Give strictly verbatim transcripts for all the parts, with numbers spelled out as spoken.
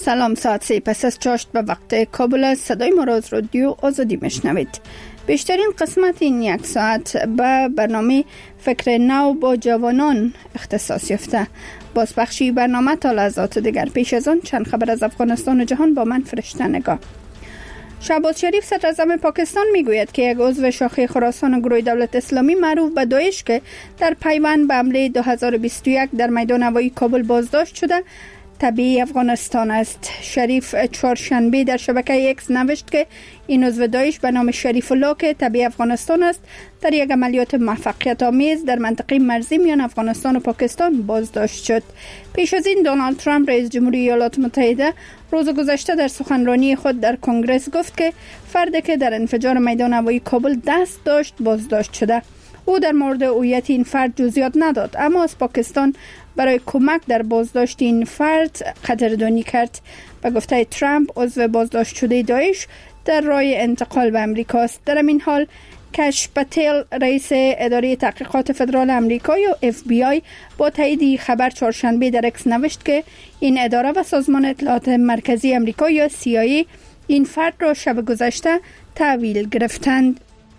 سلام، ساعت سه پس از چاشت به وقت کابل است. صدای ما را از رادیو آزادی میشنوید. بیشترین قسمت این یک ساعت به برنامه فکر نو با جوانان اختصاص یافته. بازپخشی برنامه تا لحظات دیگر. پیش از آن چند خبر از افغانستان و جهان با من فرشته نگاه. شهباز شریف صدر اعظم پاکستان میگوید که یک عضو شاخه خراسان و گروه دولت اسلامی معروف به داعش که در پیوند به حمله دو هزار و بیست و یک در میدان هوایی کابل بازداشت شده تبعی افغانستان است. شریف چهارشنبه در شبکه اکس نوشت که این عضو داعش به نام شریف الله که تبعی افغانستان است در یک عملیات موفقیت آمیز در منطقه مرزی میان افغانستان و پاکستان بازداشت شد. پیش از این دونالد ترامپ رئیس جمهوری ایالات متحده روز گذشته در سخنرانی خود در کنگره گفت که فردی که در انفجار میدان هوایی کابل دست داشت بازداشت شده. او در مورد هویت این فرد جزئیات نداد، اما از پاکستان برای کمک در بازداشت این فرد قدردانی کرد. به گفته ترامپ عضو بازداشت شده داعش در راه انتقال به امریکا است. در این حال کش پتیل رئیس اداره تحقیقات فدرال امریکا یا اف بی آی با تایید خبر چهارشنبه در اکس نوشت که این اداره و سازمان اطلاعات مرکزی امریکا یا سی آی ای این فرد را شب گذشته تحویل گرفتند.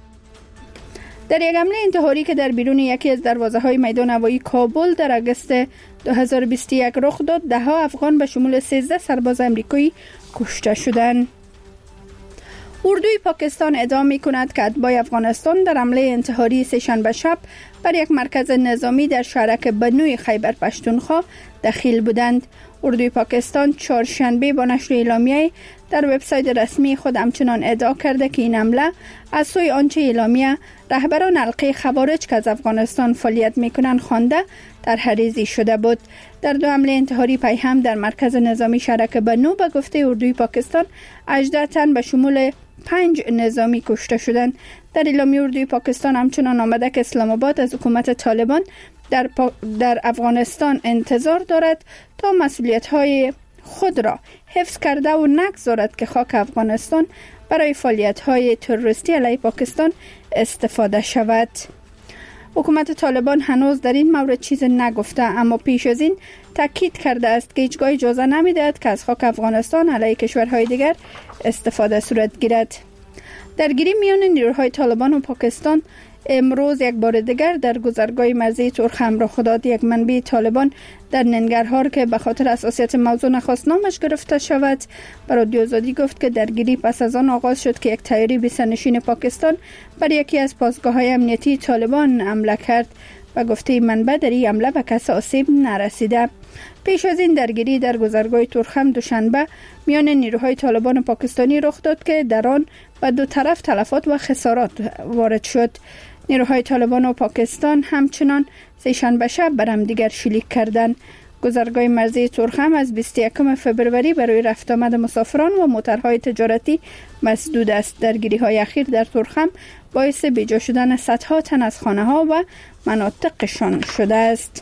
در یک حمله انتحاری که در بیرون یکی از دروازه‌های میدان هوایی کابل در آگوست دو هزار و بیست و یک رخ داد، ده ها افغان به شمول سیزده سرباز امریکایی کشته شدند. اردوی پاکستان ادعا می‌کند که اتباع افغانستان در حمله انتحاری سه‌شنبه شب بر یک مرکز نظامی در شهرک بنوی خیبر پختونخوا دخیل بودند. اردوی پاکستان چهارشنبه با نشر اعلامیه در وبسایت رسمی خود همچنان ادعا کرده که این حمله از سوی آنچه اعلامیه رهبران حلقه خوارج که از افغانستان فعالیت میکنند خوانده طرح‌ریزی شده بود. در دو حمله انتحاری پیهم در مرکز نظامی شهرک بنو به گفته اردوی پاکستان هجده تن به شمول پنج نظامی کشته شدند. در اعلامیه اردوی پاکستان همچنان آمده که اسلام آباد از حکومت طالبان در, پا... در افغانستان انتظار دارد تا مسئولیت‌های خود را حفظ کرده و نگذارد که خاک افغانستان برای فعالیت‌های تروریستی علیه پاکستان استفاده شود. حکومت طالبان هنوز در این مورد چیز نگفته، اما پیش از این تاکید کرده است که هیچگاه اجازه نمی‌دهد که از خاک افغانستان علیه کشورهای دیگر استفاده صورت گیرد. درگیری میان نیروهای طالبان و پاکستان امروز یک بار دیگر در گذرگاه مرزی ترخم رخ داد. یک منبع طالبان در ننگرهار که به خاطر حساسیت موضوع نخواست نامش گرفته شود به رادیو آزادی گفت که درگیری پس از آن آغاز شد که یک طیاره بی‌سرنشین پاکستان بر یکی از پاسگاه‌های امنیتی طالبان حمله کرد. و گفته منبع در این حمله به کسی آسیب نرسیده. پیش از این درگیری در گذرگاه ترخم دوشنبه میان نیروهای طالبان پاکستانی رخ داد که در آن به دو طرف تلفات و خسارات وارد شد. نیروهای طالبان و پاکستان همچنان سه‌شنبه شب بر هم دیگر شلیک کردند. گذرگاه مرزی ترخم از بیست و یکم فبروری برای رفت آمد مسافران و موترهای تجارتی مسدود است. درگیری‌های اخیر در ترخم باعث بیجا شدن صدها تن از خانه‌ها و مناطقشان شده است.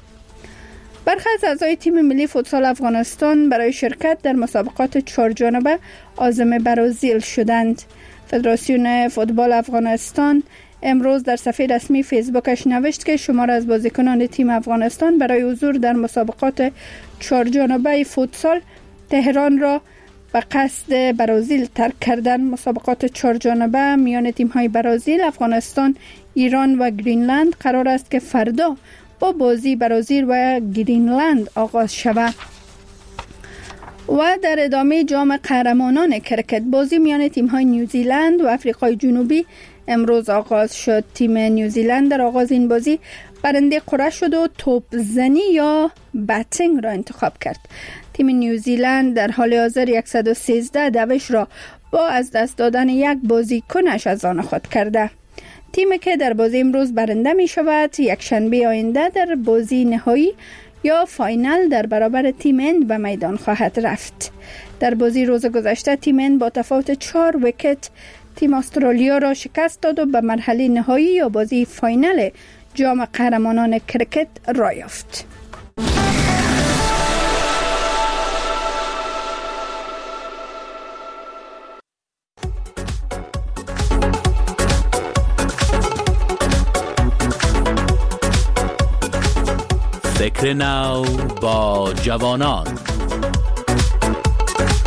برخی از اعضای تیم ملی فوتسال افغانستان برای شرکت در مسابقات چهارجانبه عازم برازیل شدند. فدراسیون فوتبال افغانستان امروز در صفحه رسمی فیسبوکش نوشت که شمار از بازیکنان تیم افغانستان برای حضور در مسابقات چهارجانبه فوتسال تهران را به قصد برازیل ترک کردند. مسابقات چهارجانبه میان تیم‌های برازیل، افغانستان، ایران و گرینلند قرار است که فردا با بازی برازیل و گرینلند آغاز شود. و در ادامه جام قهرمانان کرکت بازی میان تیم‌های نیوزیلند و آفریقای جنوبی امروز آغاز شد. تیم نیوزیلند در آغاز این بازی برنده قرعه شد و توپ زنی یا باتینگ را انتخاب کرد. تیم نیوزیلند در حال حاضر صد و سیزده دوش را با از دست دادن یک بازیکنش از آن خود کرده. تیمی که در بازی امروز برنده می شود یک شنبه آینده در بازی نهایی یا فاینال در برابر تیم هند به میدان خواهد رفت. در بازی روز گذشته تیم هند با تفاوت چهار ویکت تیم استرالیا را شکست داد و به مرحله نهایی یا بازی فاینال جام قهرمانان کرکت راه یافت. فکر نو با جوانان.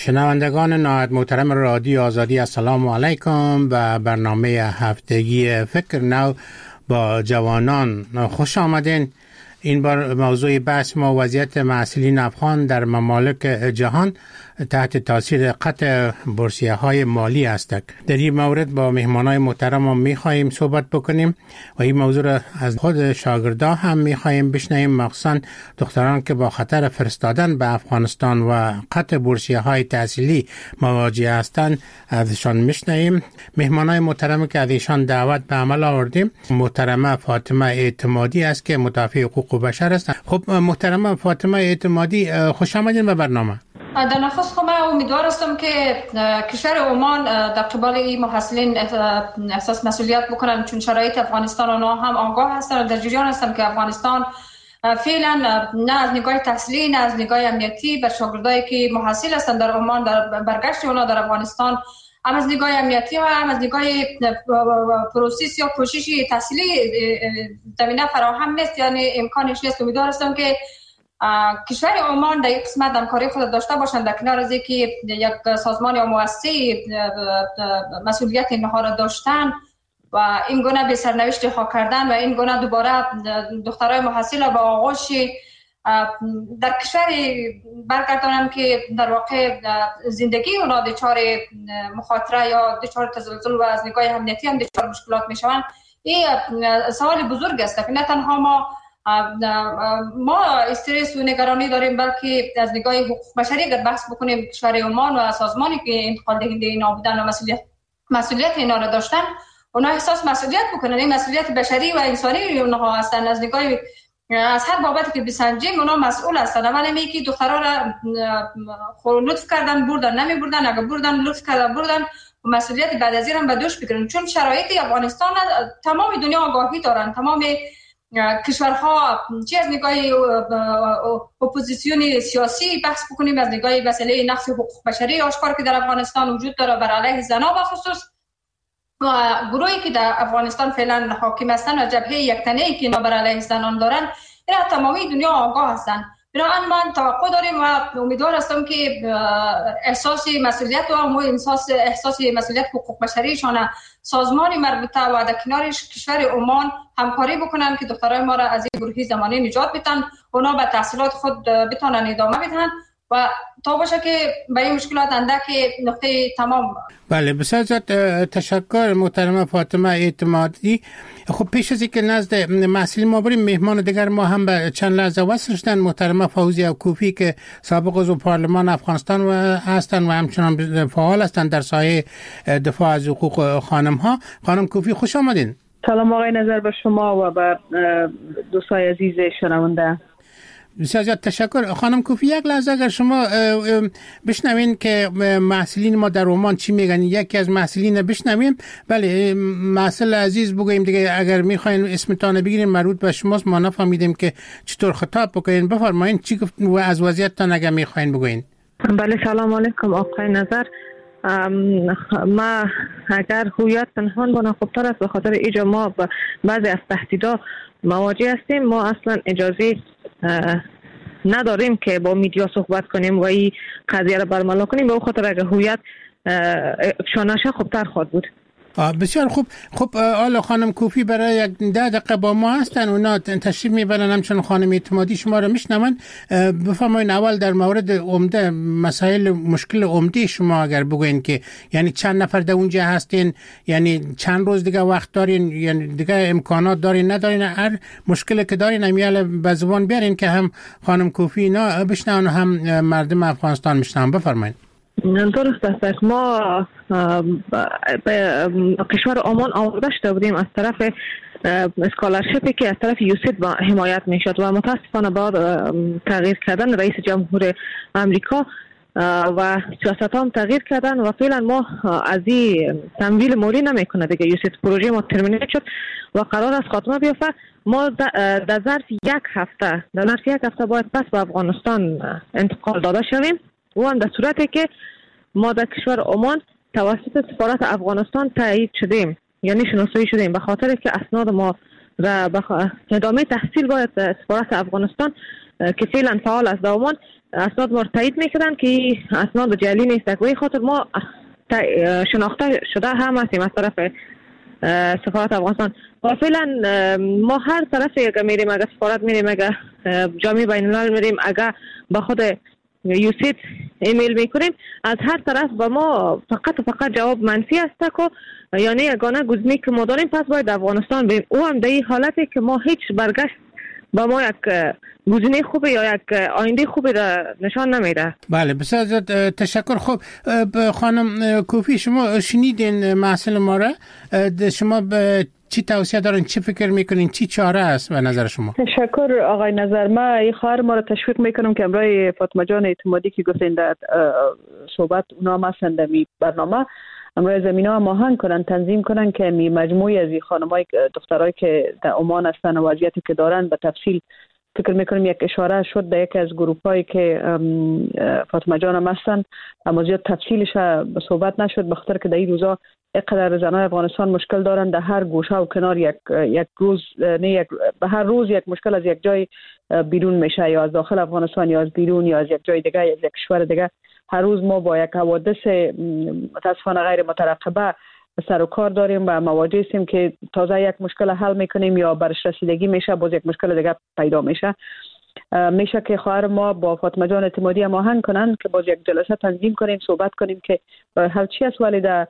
شنوندگان نهایت محترم رادیو آزادی، السلام علیکم. و برنامه هفتگی فکر نو با جوانان خوش آمدین. این بار موضوع بحث ما وضعیت محصلین افغان در ممالک جهان تحت تاثیر قطع بورسیه های مالی است. در این مورد با مهمانای محترم می خواهیم صحبت بکنیم و این موضوع را از خود شاگردان هم می خواهیم بشنویم، مخصوصا دختران که با خطر فرستادن به افغانستان و قطع بورسیه های تحصیلی مواجه هستند ازشان میشنویم. مهمانای محترم که از ایشان دعوت به عمل آوردیم محترمه فاطمه اعتمادی است که مدافع حقوق بشر است. خب محترمه فاطمه اعتمادی، خوش آمدین به برنامه. در نخست خود من امیدوار هستم که کشور عمان در قبال این محصلین احساس مسئولیت بکنن، چون شرایط افغانستان آنها هم آگاه هستن و در جریان هستن که افغانستان فعلا نه از نگاه تحصیلی نه از نگاه امنیتی بر شاگردایی که محصل هستند در عمان در برگشت اونا در افغانستان هم از نگاه امنیتی و هم از نگاه پروسس یا کوشش تحصیلی زمینه فراهم نیست، یعنی امکانش نیست. امیدوار هستم که کشور عمان در یک قسمت همکاری خود داشته باشند، در کنار از اینکه یک سازمان یا مؤسسه مسئولیت اینها را داشتن و این گونه به سرنوشت ها کردن و این گونه دوباره دخترای محصل با آغوش در کشور برگردانند که در واقع زندگی اونا دچار مخاطره یا دچار تزلزل و از نگاه امنیتی هم دچار مشکلات میشوند. این سوال بزرگ است که نه تنها ما ما استرس و نگرانی داریم، بلکه از نگاه حقوق بشری اگر بحث بکنیم کشور عمان و سازمانی که انتقال دهنده اینا بودن و مسئولیت مسئولیت اینا را داشتن، اونا احساس مسئولیت بکنن. این مسئولیت بشری و انسانی اونها هستن. از نگاه از هر بابتی که بسنجیم اونا مسئول هستن. اولا میگه که دخترها را لطف کردن بردن، نمی بردن، اگر بردن لطف کردن بردن و مسئولیت بعد از این هم به دوش بگیرن، چون شرایط افغانستان تمام دنیا آگاهی دارن. تمام کشورها چه از نگاه اپوزیسیون سیاسی بحث بکنیم، از نگاه مسئله نقض حقوق بشری آشکار که در افغانستان وجود داره بر علیه زنان به خصوص و گروهی که در افغانستان فعلا حاکم هستن و جبهه یکتنه‌ای که اینا بر علیه زنان دارن، اینا تمامی دنیا آگاه هستن. بنابراین من توقع داریم و امیدوار هستم که احساس مسئولیت و هم احساس احساس مسئولیت حقوق بشریشان سازمانی مربوطه و در کنارش کشور عمان همکاری بکنن که دخترای ما را از این گروهی زمانی نجات بدن، اونا به تحصیلات خود بتونن ادامه بدن و تا باشه که به این مشکلات اندک نقطه تمام. بله، بسیار زیاد تشکر محترمه فاطمه اعتمادی. خب پیش از اینکه نزد محصلین ما بریم، مهمان دیگر ما هم به چند لحظه وصل شدن. محترمه فوزیه کوفی که سابق عضو پارلمان افغانستان و هستند و همچنان فعال هستند در سایه دفاع از حقوق خانم ها. خانم کوفی خوش آمدین. سلام آقای نظر به شما و به دوستای عزیز شنونده. بسیار زیاد تشکر. خانم کوفی یک لحظه اگر شما بشنوین که محصلین ما در عمان چی میگن، یکی از محصلین بشنویم. بله محصل عزیز بگویم دیگه، اگر میخواین اسمتان بگیریم مربوط به شماست، ما نفهمیدیم که چطور خطاب بکنین. بفرمایین چی گفت و از وضعیتتان اگر میخواین بگوین. بله سلام علیکم آقای نظر. ما اگر هویت پنهان بنا خوبتر است به خاطر ایجا ما بعضی از تهدیدها مواجه هستیم. ما اصلا اجازه نداریم که با میدیا صحبت کنیم و این قضیه را برملا کنیم، به خاطر اگر هویت افشانشه خوبتر خواهد بود. بسیار خوب. خب حالا خانم کوفی برای یک ده دقیقه با ما هستن، اونا تشریف میبرن، همچون خانم اعتمادی شما رو میشنون. بفرمایید اول در مورد عمده مسائل مشکل عمده شما اگر بگوین که یعنی چند نفر در اونجا هستین، یعنی چند روز دیگه وقت دارین، یعنی دیگه امکانات دارین ندارین، هر مشکلی که دارین امیال به زبان بیارین که هم خانم کوفی اینا بشنون و هم مردم افغانستان میشنون. بفرمایید. درست است. ما به کشور عمان آورده شده بودیم از طرف اسکالرشپی که از طرف یوسید با حمایت می شد و متاسفانه بعد تغییر کردن رئیس جمهور امریکا و سیاست هم تغییر کردن و فعلا ما از این تمویل مالی نمی کنه دیگه. یوسید پروژه ما ترمینیت شد و قرار است خاتمه بیافته. ما در ظرف یک هفته در ظرف یک هفته باید پس به افغانستان انتقال داده شویم و هم در صورتی که ما در کشور عمان توسط سفارت افغانستان تایید شدیم، یعنی شناسایی شدیم، به خاطر که اسناد ما را به ادامه تحصیل باید سفارت افغانستان که فعلا فعال است در عمان اسناد ما تایید میکردن که اسناد جعلی نیست. به خاطر ما شناخته شده هم هستیم از طرف سفارت افغانستان و فعلا ما هر طرف اگه میریم، اگه سفارت میریم، اگه جامعه بین الملل میریم، اگه با خود یوسید ایمیل میکنیم، از هر طرف با ما فقط فقط جواب منفی است که یعنی یگانه گزینه‌ای که ما داریم پس باید افغانستان بریم. او هم در این حالتی که ما هیچ برگشت با ما یک گزینه خوبی یا یک آینده خوبی را نشان نمیده. بله بسیار زیاد تشکر. خب خانم کوفی، شما شنیدین مسئله ما را، شما به چی توصیه دارین، چی فکر میکنین، چی چاره است به نظر شما؟ تشکر آقای نظر. ما این خواهر ما را تشویق میکنم که امروز فاطمه جان اعتمادی که گفتین در صحبت اونا ما سندمی برنامه امروز زمینا ماهنگ کنن، تنظیم کنن که می مجموعی از این خانمای دخترای که در عمان هستن و وضعیتی که دارن به تفصیل فکر میکنم یک اشاره شد در یکی از گروپایی که فاطمه جان هم هستن، اما زیاد تفصیلش به صحبت نشد به خاطر که در این روزا اینقدر زنای افغانستان مشکل دارن در هر گوشه و کنار، یک یک روز نه یک به هر روز یک مشکل از یک جای بیرون میشه، یا از داخل افغانستان یا از بیرون یا از یک جای دیگه یا از یک کشور دیگه. هر روز ما با یک حوادث متاسفانه غیر مترقبه سر و کار داریم و مواجه هستیم که تازه یک مشکل حل میکنیم یا برش رسیدگی میشه باز یک مشکل دیگه پیدا میشه. میشه که خواهر ما با فاطمه جان اعتمادی هم آهنگ کنن که باز یک جلسه تنظیم کنیم، صحبت کنیم که حل چی است. ولی در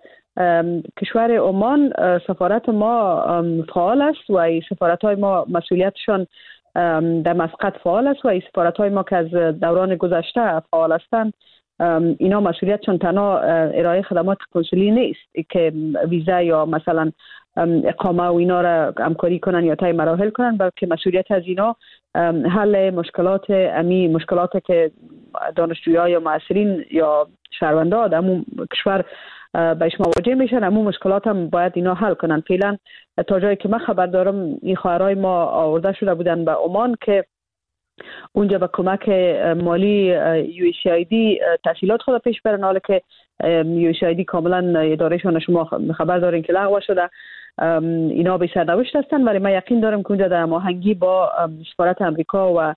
کشور عمان سفارت ما فعال است و این سفارت های ما مسئولیتشان در مسقط فعال است و این سفارت های ما که از دوران گذشته فعال هستند اینا مسئولیتشون تنها ارائه خدمات کنسولی نیست که ویزا یا مثلا اقامه و اینا را همکاری کنن یا طی مراحل کنن، بلکه مسئولیت از اینا حل مشکلات امی مشکلات که دانشجویان یا معاصرین یا شهروندان در همون کشور بهش مواجه میشن، همون مشکلات هم باید اینا حل کنن. فعلا تا جایی که من خبر دارم این خواهرای ما آورده شده بودن به عمان که اونجا با کمک مالی یو ای سی آی دی تحصیلات خود پیش برن، حالا که یو ای سی آی دی کاملا ادارهشان شما خبر دارین که لغو شده، اینا به سرنوشت هستن. ولی من یقین دارم که اونجا در هماهنگی با سفارت امریکا و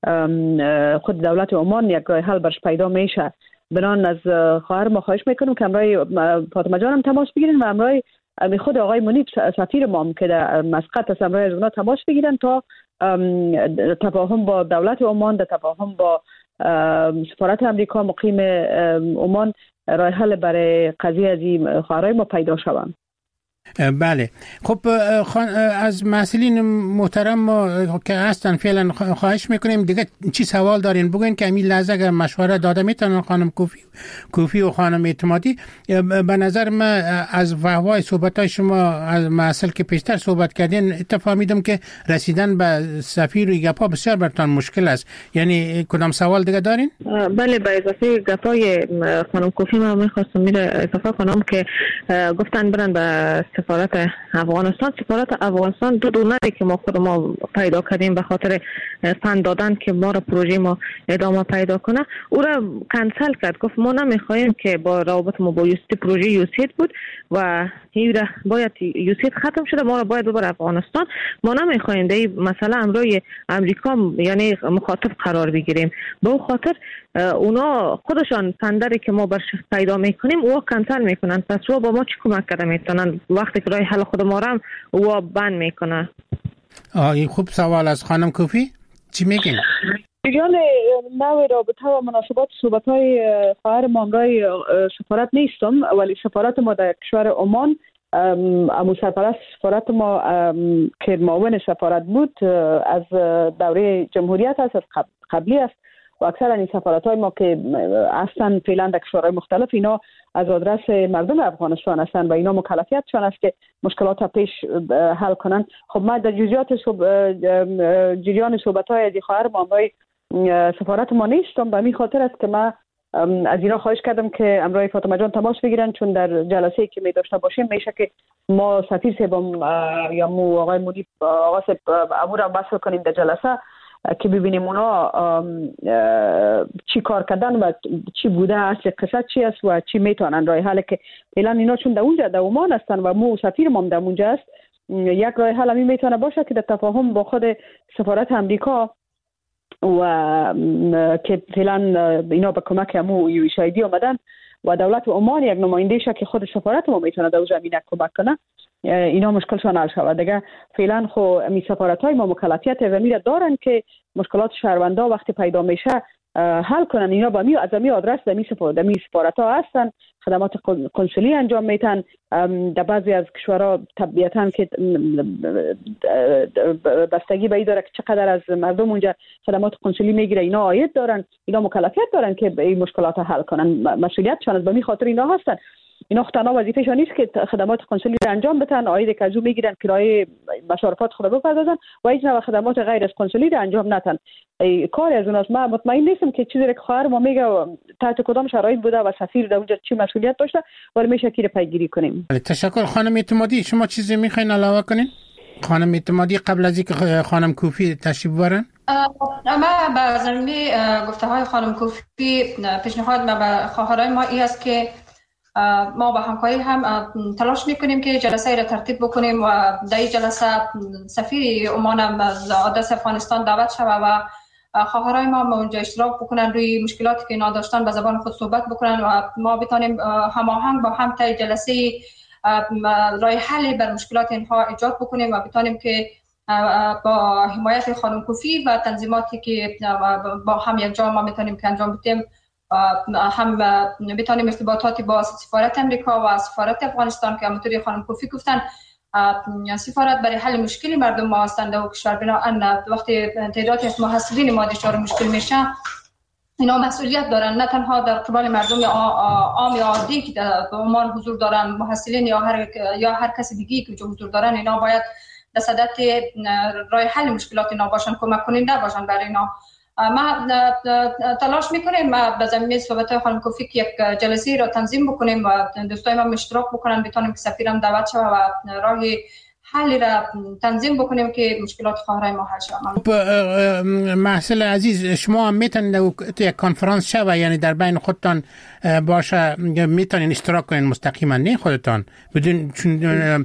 خود دولت عمان یک راه حل برش پیدا میشه. بنان از خواهر ما خواهش میکنم که امروز فاطمه جانم تماس بگیرین و امروز خود آقای منیب سفیر ما که در مسقط است امروز از اونا تماس بگیرن تا تفاهم با دولت عمان، در تفاهم با سفارت امریکا مقیم عمان راه حل برای قضیه از این خواهرای ما پیدا شوند. بله خب از مسئولین محترم ما که هستن فعلا خواهش میکنیم دیگه چی سوال دارین بگوین که همین لحظه اگر مشوره داده میتونن خانم کوفی کوفی و خانم اعتمادی. به نظر من از وحوای صحبتای شما از مسئله که پیشتر صحبت کردین اتفاقیدم که رسیدن به سفیر و گپا بسیار براتون مشکل است. یعنی کدام سوال دیگه دارین؟ بله به اضافه گپای خانم کوفی ما میخواستم میره اضافه کنم که گفتن برن به سفارت افغانستان. سفارت افغانستان دو دونه‌ای که ما خود ما پیدا کردیم به خاطر فند دادن که ما را پروژه ما ادامه پیدا کنه، او را کنسل کرد. گفت ما نمیخوایم که با روابط ما با یوسید پروژه یوسید بود و این باید یوسید ختم شده، ما را باید ببر افغانستان. ما نمیخوایم در مثلا امروی امریکا یعنی مخاطب قرار بگیریم. به او خاطر اونا خودشان فندری که ما برش پیدا میکنیم او کنسل میکنن. پس رو با ما چی کمک کرده میتونن وقتی که راه حل خود ما را او بند میکنه. آه این خوب سوال از خانم کوفی چی میگین؟ جریان نوع رابطه و مناسبات صحبت‌های خواهر ما امروی سفارت نیستم، ولی سفارت ما در کشور عمان امو سرپرست سفارت ما که معاون سفارت بود از دوره جمهوریت است، از قبلی است و اکثر این سفارت‌های ما که اصلا فعلا در کشورهای مختلف اینا از آدرس مردم افغانستان هستند و اینا مکلفیتشان است که مشکلات را پیش حل کنن. خب ما در جزئیات جریان صحبت‌های از خواهر ما امروی سفارت ما نیستم، به همین خاطر است که ما از اینا خواهش کردم که امروی فاطمه جان تماس بگیرن، چون در جلسه‌ای که می داشته باشیم میشه که ما سفیر صاحبم یا مو آقای منیب آقا صاحب امور را وصل کنیم در جلسه که ببینیم اونا چی کار کردن و چی بوده، اصل قصه چی است و چی میتونن راه حل. که فعلا اینا چون در اونجا در عمان هستن و مو سفیر ما در اونجا است، یک راه حل می میتونه باشه که در تفاهم با خود سفارت امریکا و که فعلا اینا به کمک همو یو ایش آی دی آمدن و دولت عمان یک نماینده شه که خود سفارت ما میتونه در زمینه کمک کنه، اینا مشکلشان حل شود. دیگه فعلا خو می سفارت‌های ما مکلفیت زمینه دارن که مشکلات شهروندا وقتی پیدا میشه حل کنن. اینا با می از می آدرس در می سفارت در می سفارت‌ها هستن، خدمات کنسولی انجام میتن. در بعضی از کشورها طبیعتاً که بستگی به این داره که چقدر از مردم اونجا خدمات کنسولی میگیره، اینا عاید دارن، اینا مکلفیت دارن که این مشکلات حل کنن. مسئولیتشان از به می خاطر اینا هستن. اینا تنها وظیفه‌شان نیست که خدمات کنسولی رو انجام بدن، عاید که از او میگیرن کرایه مصارفات خود بپردازن و هیچ نوع خدمات غیر از کنسولی رو انجام ندن. کار از اوناست. من مطمئن نیستم که چیزی که خواهر ما میگه تحت کدام شرایط بوده و سفیر در اونجا چی مسئولیت داشته، ولی میشه که پیگیری کنیم. تشکر. خانم اعتمادی، شما چیزی میخواین علاوه کنین؟ خانم اعتمادی قبل از اینکه خانم کوفی تشریف بیارن. اما با زمینه گفته های خانم کوفی پیشنهاد ما به خواهرای ما این است که ما با همکاری هم تلاش میکنیم که جلسه را ترتیب بکنیم و در این جلسه سفیر عمان از آدرس افغانستان دعوت شود و خواهرای ما اونجا اشتراک بکنن، روی مشکلاتی که اینا داشتن به زبان خود صحبت بکنن و ما بتانیم هماهنگ با هم تا جلسه راه حلی بر مشکلات اینها ایجاد بکنیم و بتانیم که با حمایت خانم کوفی و تنظیماتی که با هم یک جا ما میتونیم که انجام بدیم، هم بتانیم ارتباطاتی با سفارت امریکا و سفارت افغانستان که همونطوری خانم کوفی گفتن سفارت برای حل مشکلی مردم ما هستند و کشور بنابراین وقتی تعدادی از محصلین ما دچار مشکل میشه اینا مسئولیت دارن، نه تنها در قبال مردم عام عادی که در عمان حضور دارن، محصلین یا هر یا هر کسی دیگه که حضور دارن، اینا باید در صدد راه حل مشکلات اینا باشن، کمک کننده باشن برای اینا. ما تلاش میکنیم به زمینه صحبت خانم کوفی که یک جلسه را تنظیم بکنیم و دوستای ما اشتراک بکنن، بتونیم که سفیرم دعوت شود و راه حلی را تنظیم بکنیم که مشکلات خواهرای ما حل شود. محصل عزیز، شما هم میتونید یک کنفرانس شود، یعنی در بین خودتان باشه، میتونید اشتراک کنید مستقیما، نه خودتان بدون چون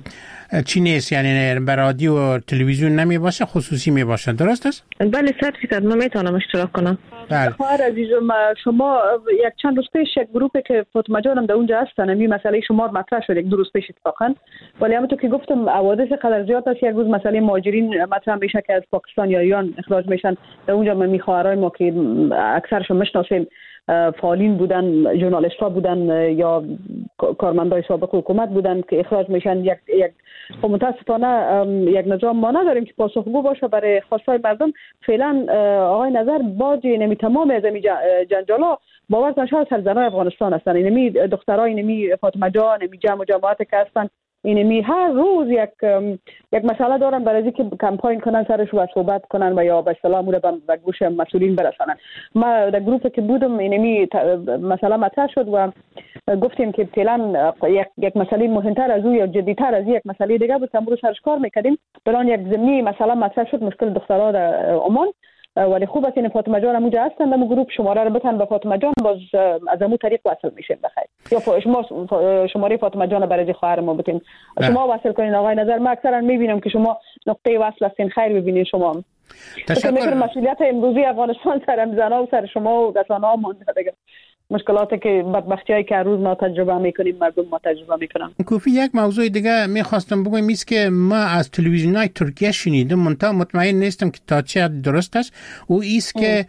چی نیست، یعنی بر رادیو و تلویزیون نمی باشه، خصوصی می باشه، درست است؟ بله صد فیصد من میتونم اشتراک کنم. خواهر عزیزم، شما یک چند روز پیش یک گروپی که فاطمه جانم در اونجا هستن، این مسئله شما مطرح شد یک دو روز پیش اتفاقا، ولی همونطور که گفتم حوادث قدر زیاد است. یک روز مسئله مهاجرین مطرح میشه که از پاکستان یا ایران اخراج میشن، در اونجا من میخواهرای ما که اکثرشون مشناسیم فعالین بودن، ژورنالیست‌ها بودن یا کارمندای سابق حکومت بودن که اخراج میشن. یک یک متاسفانه یک نظام ما نداریم که پاسخگو باشه برای خواستای مردم. فعلا آقای نظر باج نمی تمام از این جنجالا باور نشه سرزنای افغانستان هستن، اینمی دخترای اینمی فاطمه جان، اینمی جمع و جماعت که هستن، اینمی هر روز یک یک مسئله دارن برای اینکه کمپاین کنن سرش و صحبت کنن و یا به اصطلاح مورد به گوش مسئولین برسونن. ما در گروپی که بودم اینمی مسئله مطرح شد و گفتیم که فعلا یک یک مسئله مهمتر از او یا جدیتر از یک مسئله دیگه بود، امروز سرش کار میکردیم. بران یک ضمنی مسئله مطرح شد، مشکل دخترها در عمان، ولی خوب است این فاطمه جان اونجا هستن، در گروپ شماره رو بتن به فاطمه جان، باز از همون طریق وصل میشه بخیر، یا شما شماره فاطمه جان برای خواهر ما بتین شما وصل کنین. آقای نظر ما اکثرا میبینم که شما نقطه وصل هستین، خیر ببینین شما. تشکر. مسئولیت امروزی افغانستان سر زنا و سر شما و کسان ها مونده دیگه. مشکلاتی که بدبختیایی که روز ما تجربه میکنیم مردم ما تجربه میکنن. کوفی، یک موضوع دیگه میخواستم بگم ایست که ما از تلویزیونای ترکیه شنیدم، منتها مطمئن نیستم که تا چه درست است، او ایست که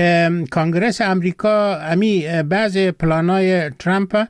کنگره امریکا امی بعض پلانای ترامپ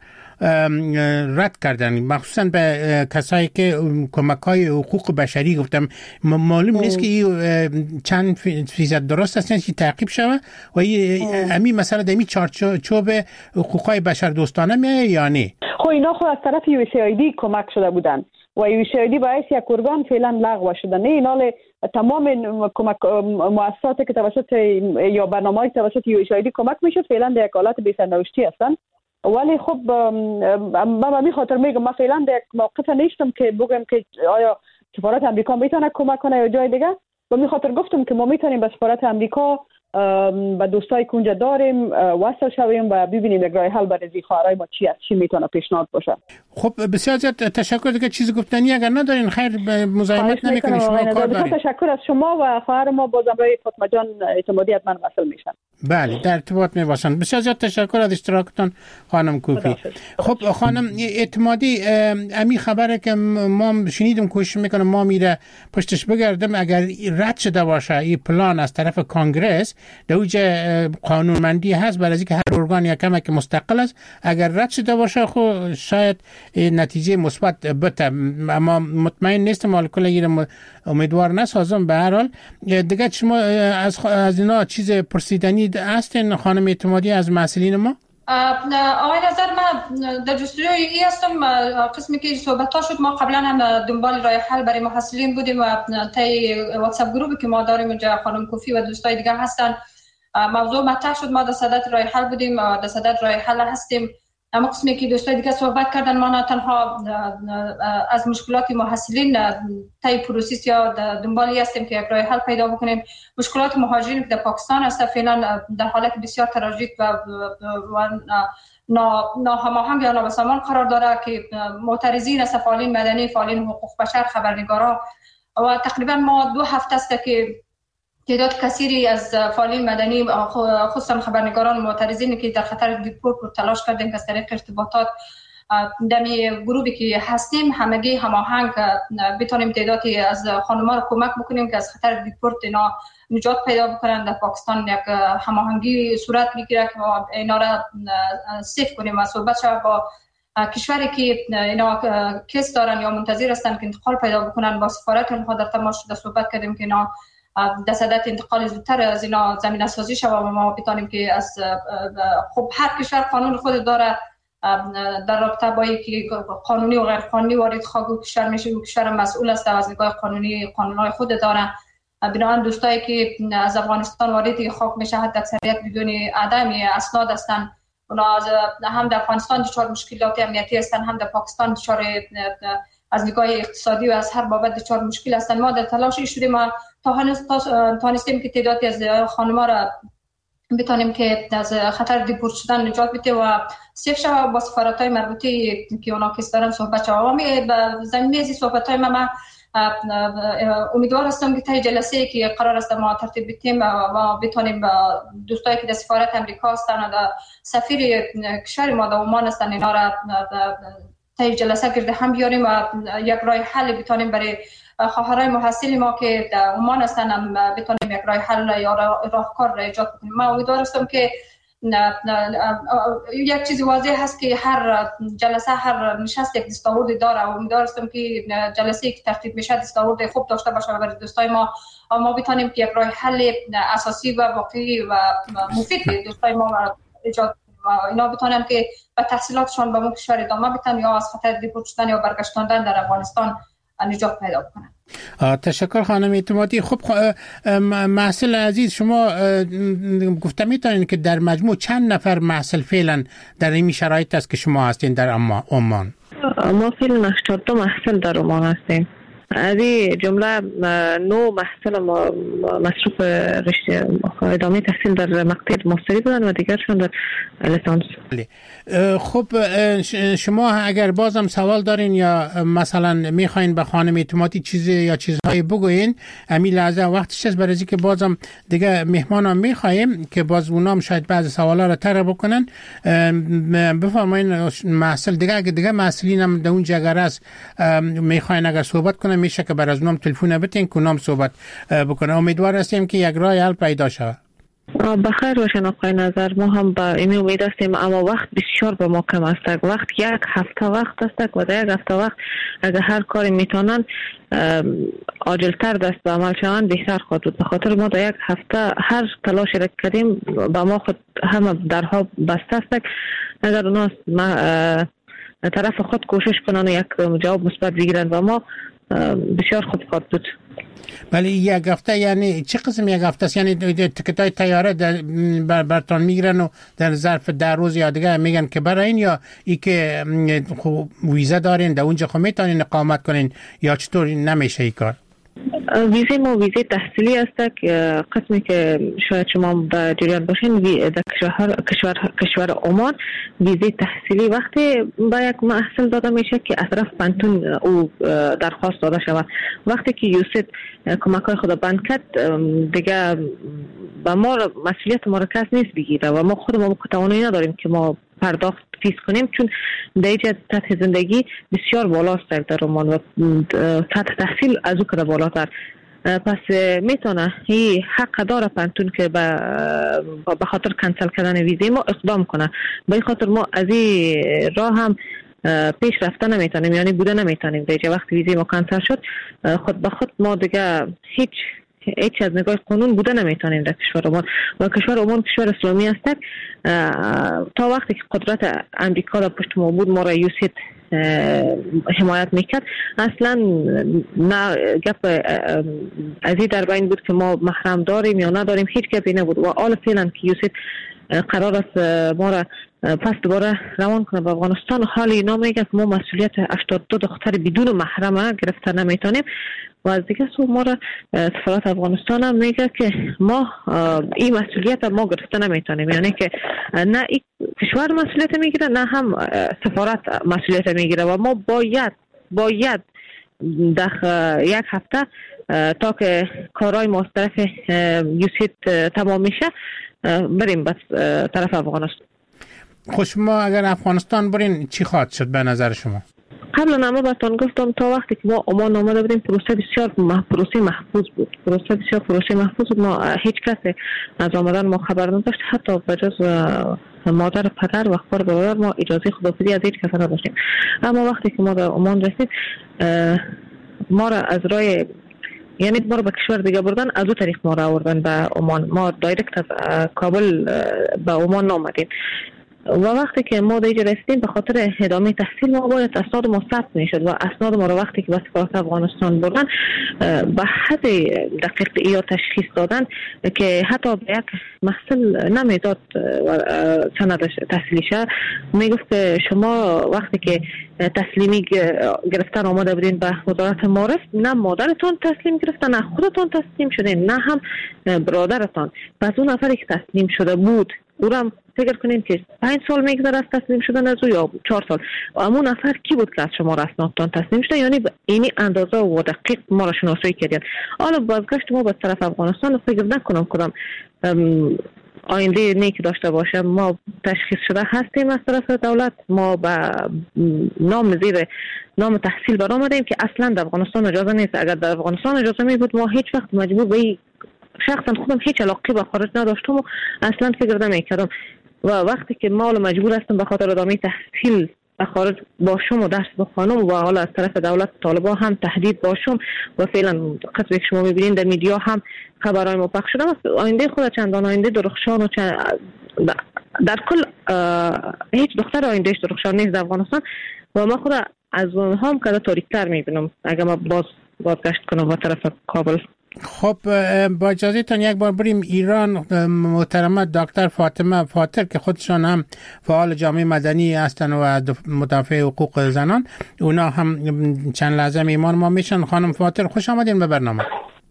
رد کردن، مخصوصا به کسایی که کمک‌های حقوق بشری. گفتم معلوم نیست که چند فیصد درست است که تعقیب شود و همین مثلا در این چارچوب حقوق‌های بشر دوستانه میاد یا نه؟ خب اینا خود از طرف یو سی آی دی کمک شده بودن و یو سی آی دی باعث یک ارگان فعلا لغو شده. نه اینا تمام کمک مؤسساتی که توسط یا برنامه‌های توسط یو سی آی دی کمک میشه فعلا در یک حالت بی‌سرنوشتی هستن. ولی خب من به می خاطر میگم من فعلا در یک موقف نیستم که بگم که آیا سفارت امریکا میتونه کمک کنه یا جای دیگه. به می خاطر گفتم که ما میتونیم به سفارت امریکا با دوستای که اونجا داریم وصل شویم و ببینیم یک راه حل برای خواهرای ما چی است، چی میتونه پیشنهاد باشه. خب بسیار زیاد تشکر. دیگه چیز گفتنی اگر ندارین خیر مزاحمت نمیکنیم. شما کار دارین. تشکر از شما و خواهر ما بازم برای فاطمه جان اعتمادی حتما وصل میشن. بله در ارتباط میباشن. بسیار زیاد تشکر از اشتراکتان خانم کوفی. خب خانم اعتمادی، امی خبره که ما شنیدم کوشش میکنم ما میره پشتش بگردم اگر رد شده باشه این پلان از طرف کانگرس دوج قانونمندی هست برای اینکه هر ارگان یکم که مستقل است اگر رد شده باشه خب شاید نتیجه مثبت بده، اما مطمئن نیستم حال کل امیدوار نسازم. به هر حال دیگه شما از از اینا چیز پرسیدنی هستین خانم اعتمادی از مسئولین ما؟ آقای نظر من در جستجوی ای هستم. قسمی که صحبت ها شد ما قبلا هم دنبال راه حل برای محصلین بودیم و طی واتساپ گروهی که ما داریم اونجا خانم کوفی و دوستای دیگه هستن موضوع مطرح شد. ما در صدد راه حل بودیم، در صدد راه حل هستیم. اما قسمی که دوستای دیگه صحبت کردن ما نه تنها از مشکلات محصلین طی پروسس یا دنبالی هستیم که یک راه حل پیدا بکنیم. مشکلات مهاجرین که در پاکستان است فعلا در حالت بسیار تراژیک و ناهماهنگ یا نابسامان قرار داره که معترضین از فعالین مدنی، فعالین حقوق بشر، خبرنگارا و تقریبا ما دو هفته است که تعداد کثیری از فعالین مدنی خصوصا خبرنگاران معترضین که در خطر دیپورت رو تلاش کردیم که از طریق ارتباطات دمی گروهی که هستیم همگی هماهنگ بتونیم تعدادی از خانم‌ها رو کمک بکنیم که از خطر دیپورت اینا نجات پیدا بکنن. در پاکستان یک هماهنگی صورت میگیره که ما اینا را سیف کنیم و صحبت شود با کشوری که اینا کیس دارن یا منتظر هستن که انتقال پیدا بکنن. با سفارت اونها در تماس شده صحبت کردیم که اینا در صدد انتقال زودتر از اینا زمینه سازی شود و ما بتونیم که از خب هر کشور قانون خود داره در رابطه با اینکه قانونی و غیر قانونی وارد خاک کشور میشه و کشور مسئول است از نگاه قانونی قانونهای خود داره. بنابراین دوستایی که از افغانستان وارد خاک میشه حتی اکثریت بدون عدم اسناد هستن، اونا هم در افغانستان دچار مشکلات امنیتی هستن هم در پاکستان دچار از نگاه اقتصادی و از هر بابت دچار مشکل هستن. ما در تلاش شدیم ما توانستیم که تعدادی از خانم‌ها را بتونیم که از خطر دیپورت شدن نجات بده و سیف شود. با سفارت‌های مربوطه که اونا کیس دارن صحبت شود و می زمینه از صحبت‌های ما امیدوار هستم که تا جلسه‌ای که قرار است ما ترتیب بدیم و بتونیم دوستایی که در سفارت امریکا هستن و سفیر کشور ما در عمان هستن اینا را تا جلسه گرد هم بیاریم و یک راه حل بتونیم برای خواهرای محصل ما که در عمان هستن هم بتونیم یک راه حل یا راهکار را ایجاد کنیم. من امیدوار هستم که نه نه یک چیز واضح هست که هر جلسه هر نشست یک دستاورد داره و امیدوار هستم که جلسه‌ای که ترتیب میشه دستاورد خوب داشته باشه برای دوستای ما و ما بتونیم که یک راه حل اساسی و واقعی و مفید دوستای ما ایجاد و اینا بتونن که به تحصیلاتشون به اون کشور ادامه بدن یا از خطر دیپورت شدن یا برگشتاندن در افغانستان نجات پیدا کنن. تشکر خانم اعتمادی. خب محصل عزیز شما گفته میتونین که در مجموع چند نفر محصل فعلا در این شرایط است که شما هستین در عمان؟ ما فعلا هشتاد دو محصل در عمان هستیم. از این جمله نو محصل مصروف رشته ادامه تحصیل در مقطع ماستری بودن و دیگرشون در لیسانس. خب شما اگر بازم سوال دارین یا مثلا میخواین به خانم اعتمادی چیزی یا چیزهایی بگوین امی لحظه وقتش است برای که بازم دیگه مهمانان میخوایم که باز اونام شاید بعضی سوالا رو طرح بکنن. بفرمایین محصل دیگه اگه دیگه محصلین هم در اون جگر است میخواین اگر صحبت کنن میشه که بر از اونام تلفن بتین که اونام صحبت بکنه. امیدوار هستیم که یک راه حل پیدا شود. بخیر باشین آقای نظر. ما هم با این امید هستیم اما وقت بسیار به ما کم است. وقت یک هفته وقت است و در یک هفته وقت اگر هر کاری میتونن عاجلتر دست به عمل شوند بهتر خواهد بود. به خاطر ما در یک هفته هر تلاشی را کردیم با ما خود همه درها بسته است. اگر اونا طرف خود کوشش کنن و یک جواب مثبت بگیرن و ما بسیار خوب خواهد بود. ولی یک هفته یعنی چه قسم یک هفته است؟ یعنی تیکتای طیاره بر برتان میگیرن و در ظرف ده روز یا دیگه میگن که برای این یا ای که ویزا دارین در اونجا خب میتونین اقامت کنین یا چطور نمیشه این کار؟ ویزه ما ویزه تحصیلی است که قسمی که شاید شما در جریان باشین در کشور کشور کشور عمان ویزه تحصیلی وقتی با یک محصل داده میشه که از طرف پانتون او درخواست داده شود. وقتی که یوسید کمک‌های خود بند کرد دیگه با ما مسئولیت ما را کس نیست بگیره و ما خود ما توانایی نداریم که ما پرداخت فیس کنیم، چون در اینجا سطح زندگی بسیار بالاست در عمان و سطح تحصیل از او کده بالاتر. پس میتونه این حق داره پانتون که به خاطر کنسل کردن ویزه ما اقدام کنه. به این خاطر ما از این راه هم پیش رفته نمیتونیم، یعنی بوده نمیتونیم. در اینجا وقتی ویزه ما کنسل شد خود به خود ما دیگه هیچ هیچ از نگاه قانون بوده نمیتونیم در کشور عمان. و کشور عمان کشور اسلامی است. تا وقتی که قدرت امریکا در پشت ما بود ما را یوسید حمایت میکرد، اصلا نه گپ از این در بین بود که ما محرم داریم یا نداریم، هیچ گپی نبود. و حالا فعلا که یوسید قرار است ما را پس دوباره روان کنه به افغانستان، حالی اینا میگه که ما مسئولیت هشتاد و دو دختر بدون محرم گرفته نمیتونیم. و از دیگه سو ما را سفارت افغانستان هم میگه که ما این مسئولیت ما گرفته نمیتونیم، یعنی که نه این کشور مسئولیت میگیره نه هم سفارت مسئولیت میگیره و ما باید باید در یک هفته تا که کارهای ما از طرف یوسید تمام میشه بریم بس طرف افغانستان. خب شما اگر افغانستان برین چی خواهد شد به نظر شما؟ قبل نامه باتون گفتم تا وقتی که ما عمان آمده بودیم پروسه بسیار پروسه محفوظ بود. پروسه بسیار پروسه محفوظ بود. ما هیچ کسی از آمدن ما خبر نداشت، حتی بجز مادر پدر و اخبار برادر ما اجازه خداحافظی از هیچ کس نداشتیم. اما وقتی که ما در عمان رسید ما را از راه یعنی ما رو به کشور دیگه بردن، از او طریق ما را آوردن به عمان. ما دایرکت از کابل به عمان آمدیم و وقتی که ما دیگه رسیدیم به خاطر ادامه تحصیل ما باید اسناد ما ثبت میشد و اسناد ما رو وقتی که به سفارت افغانستان بردن به حد دقیق یا تشخیص دادن که حتی به یک محصل نمیداد سند تحصیلیشه. میگفت که شما وقتی که تسلیمی گرفتن آمده بودین به وزارت معارف، نه مادرتون تسلیم گرفتن نه خودتون تسلیم شدین نه هم برادرتان. پس اون نفری که تسلیم شده بود او را فکر کنین که پنج سال میگذره از تسلیم شدن از او یا چهار سال. و امون نفر کی بود که از شما را اسنادتان تسلیم شده، یعنی اینی اندازه و دقیق ما را شناسایی کردن. حالا بازگشت ما به طرف افغانستان فکر نکنم کدام آینده نیک داشته باشه. ما تشخیص شده هستیم از طرف دولت، ما به نام زیر نام تحصیل برآمدیم که اصلا در افغانستان اجازه نیست. اگر در افغانستان اجازه می بود ما هیچ وقت مجبور به شخصا خودم هیچ علاقه به خارج نداشتم و اصلا فکر نمی‌کردم. و وقتی که ما مجبور هستم به خاطر ادامه تحصیل به خارج باشم و درس بخوانم و حالا از طرف دولت طالبان هم تهدید باشم و فعلا قصدی که شما می‌بینید در میدیا هم خبرهای ما پخش شده است. آینده خود چندان آینده درخشان و چند... در کل هیچ دختر آیندهش درخشان نیست در افغانستان و ما خود از اونها هم کده تاریک‌تر می‌بینم اگر ما باز بازگشت کنم به طرف کابل. خب با اجازهتان یک بار بریم ایران. محترمه دکتر فاطمه فاتر که خودشان هم فعال جامعه مدنی هستند و مدافع حقوق زنان، اونا هم چند لحظه میمان ما میشن. خانم فاتر خوش آمدین به برنامه.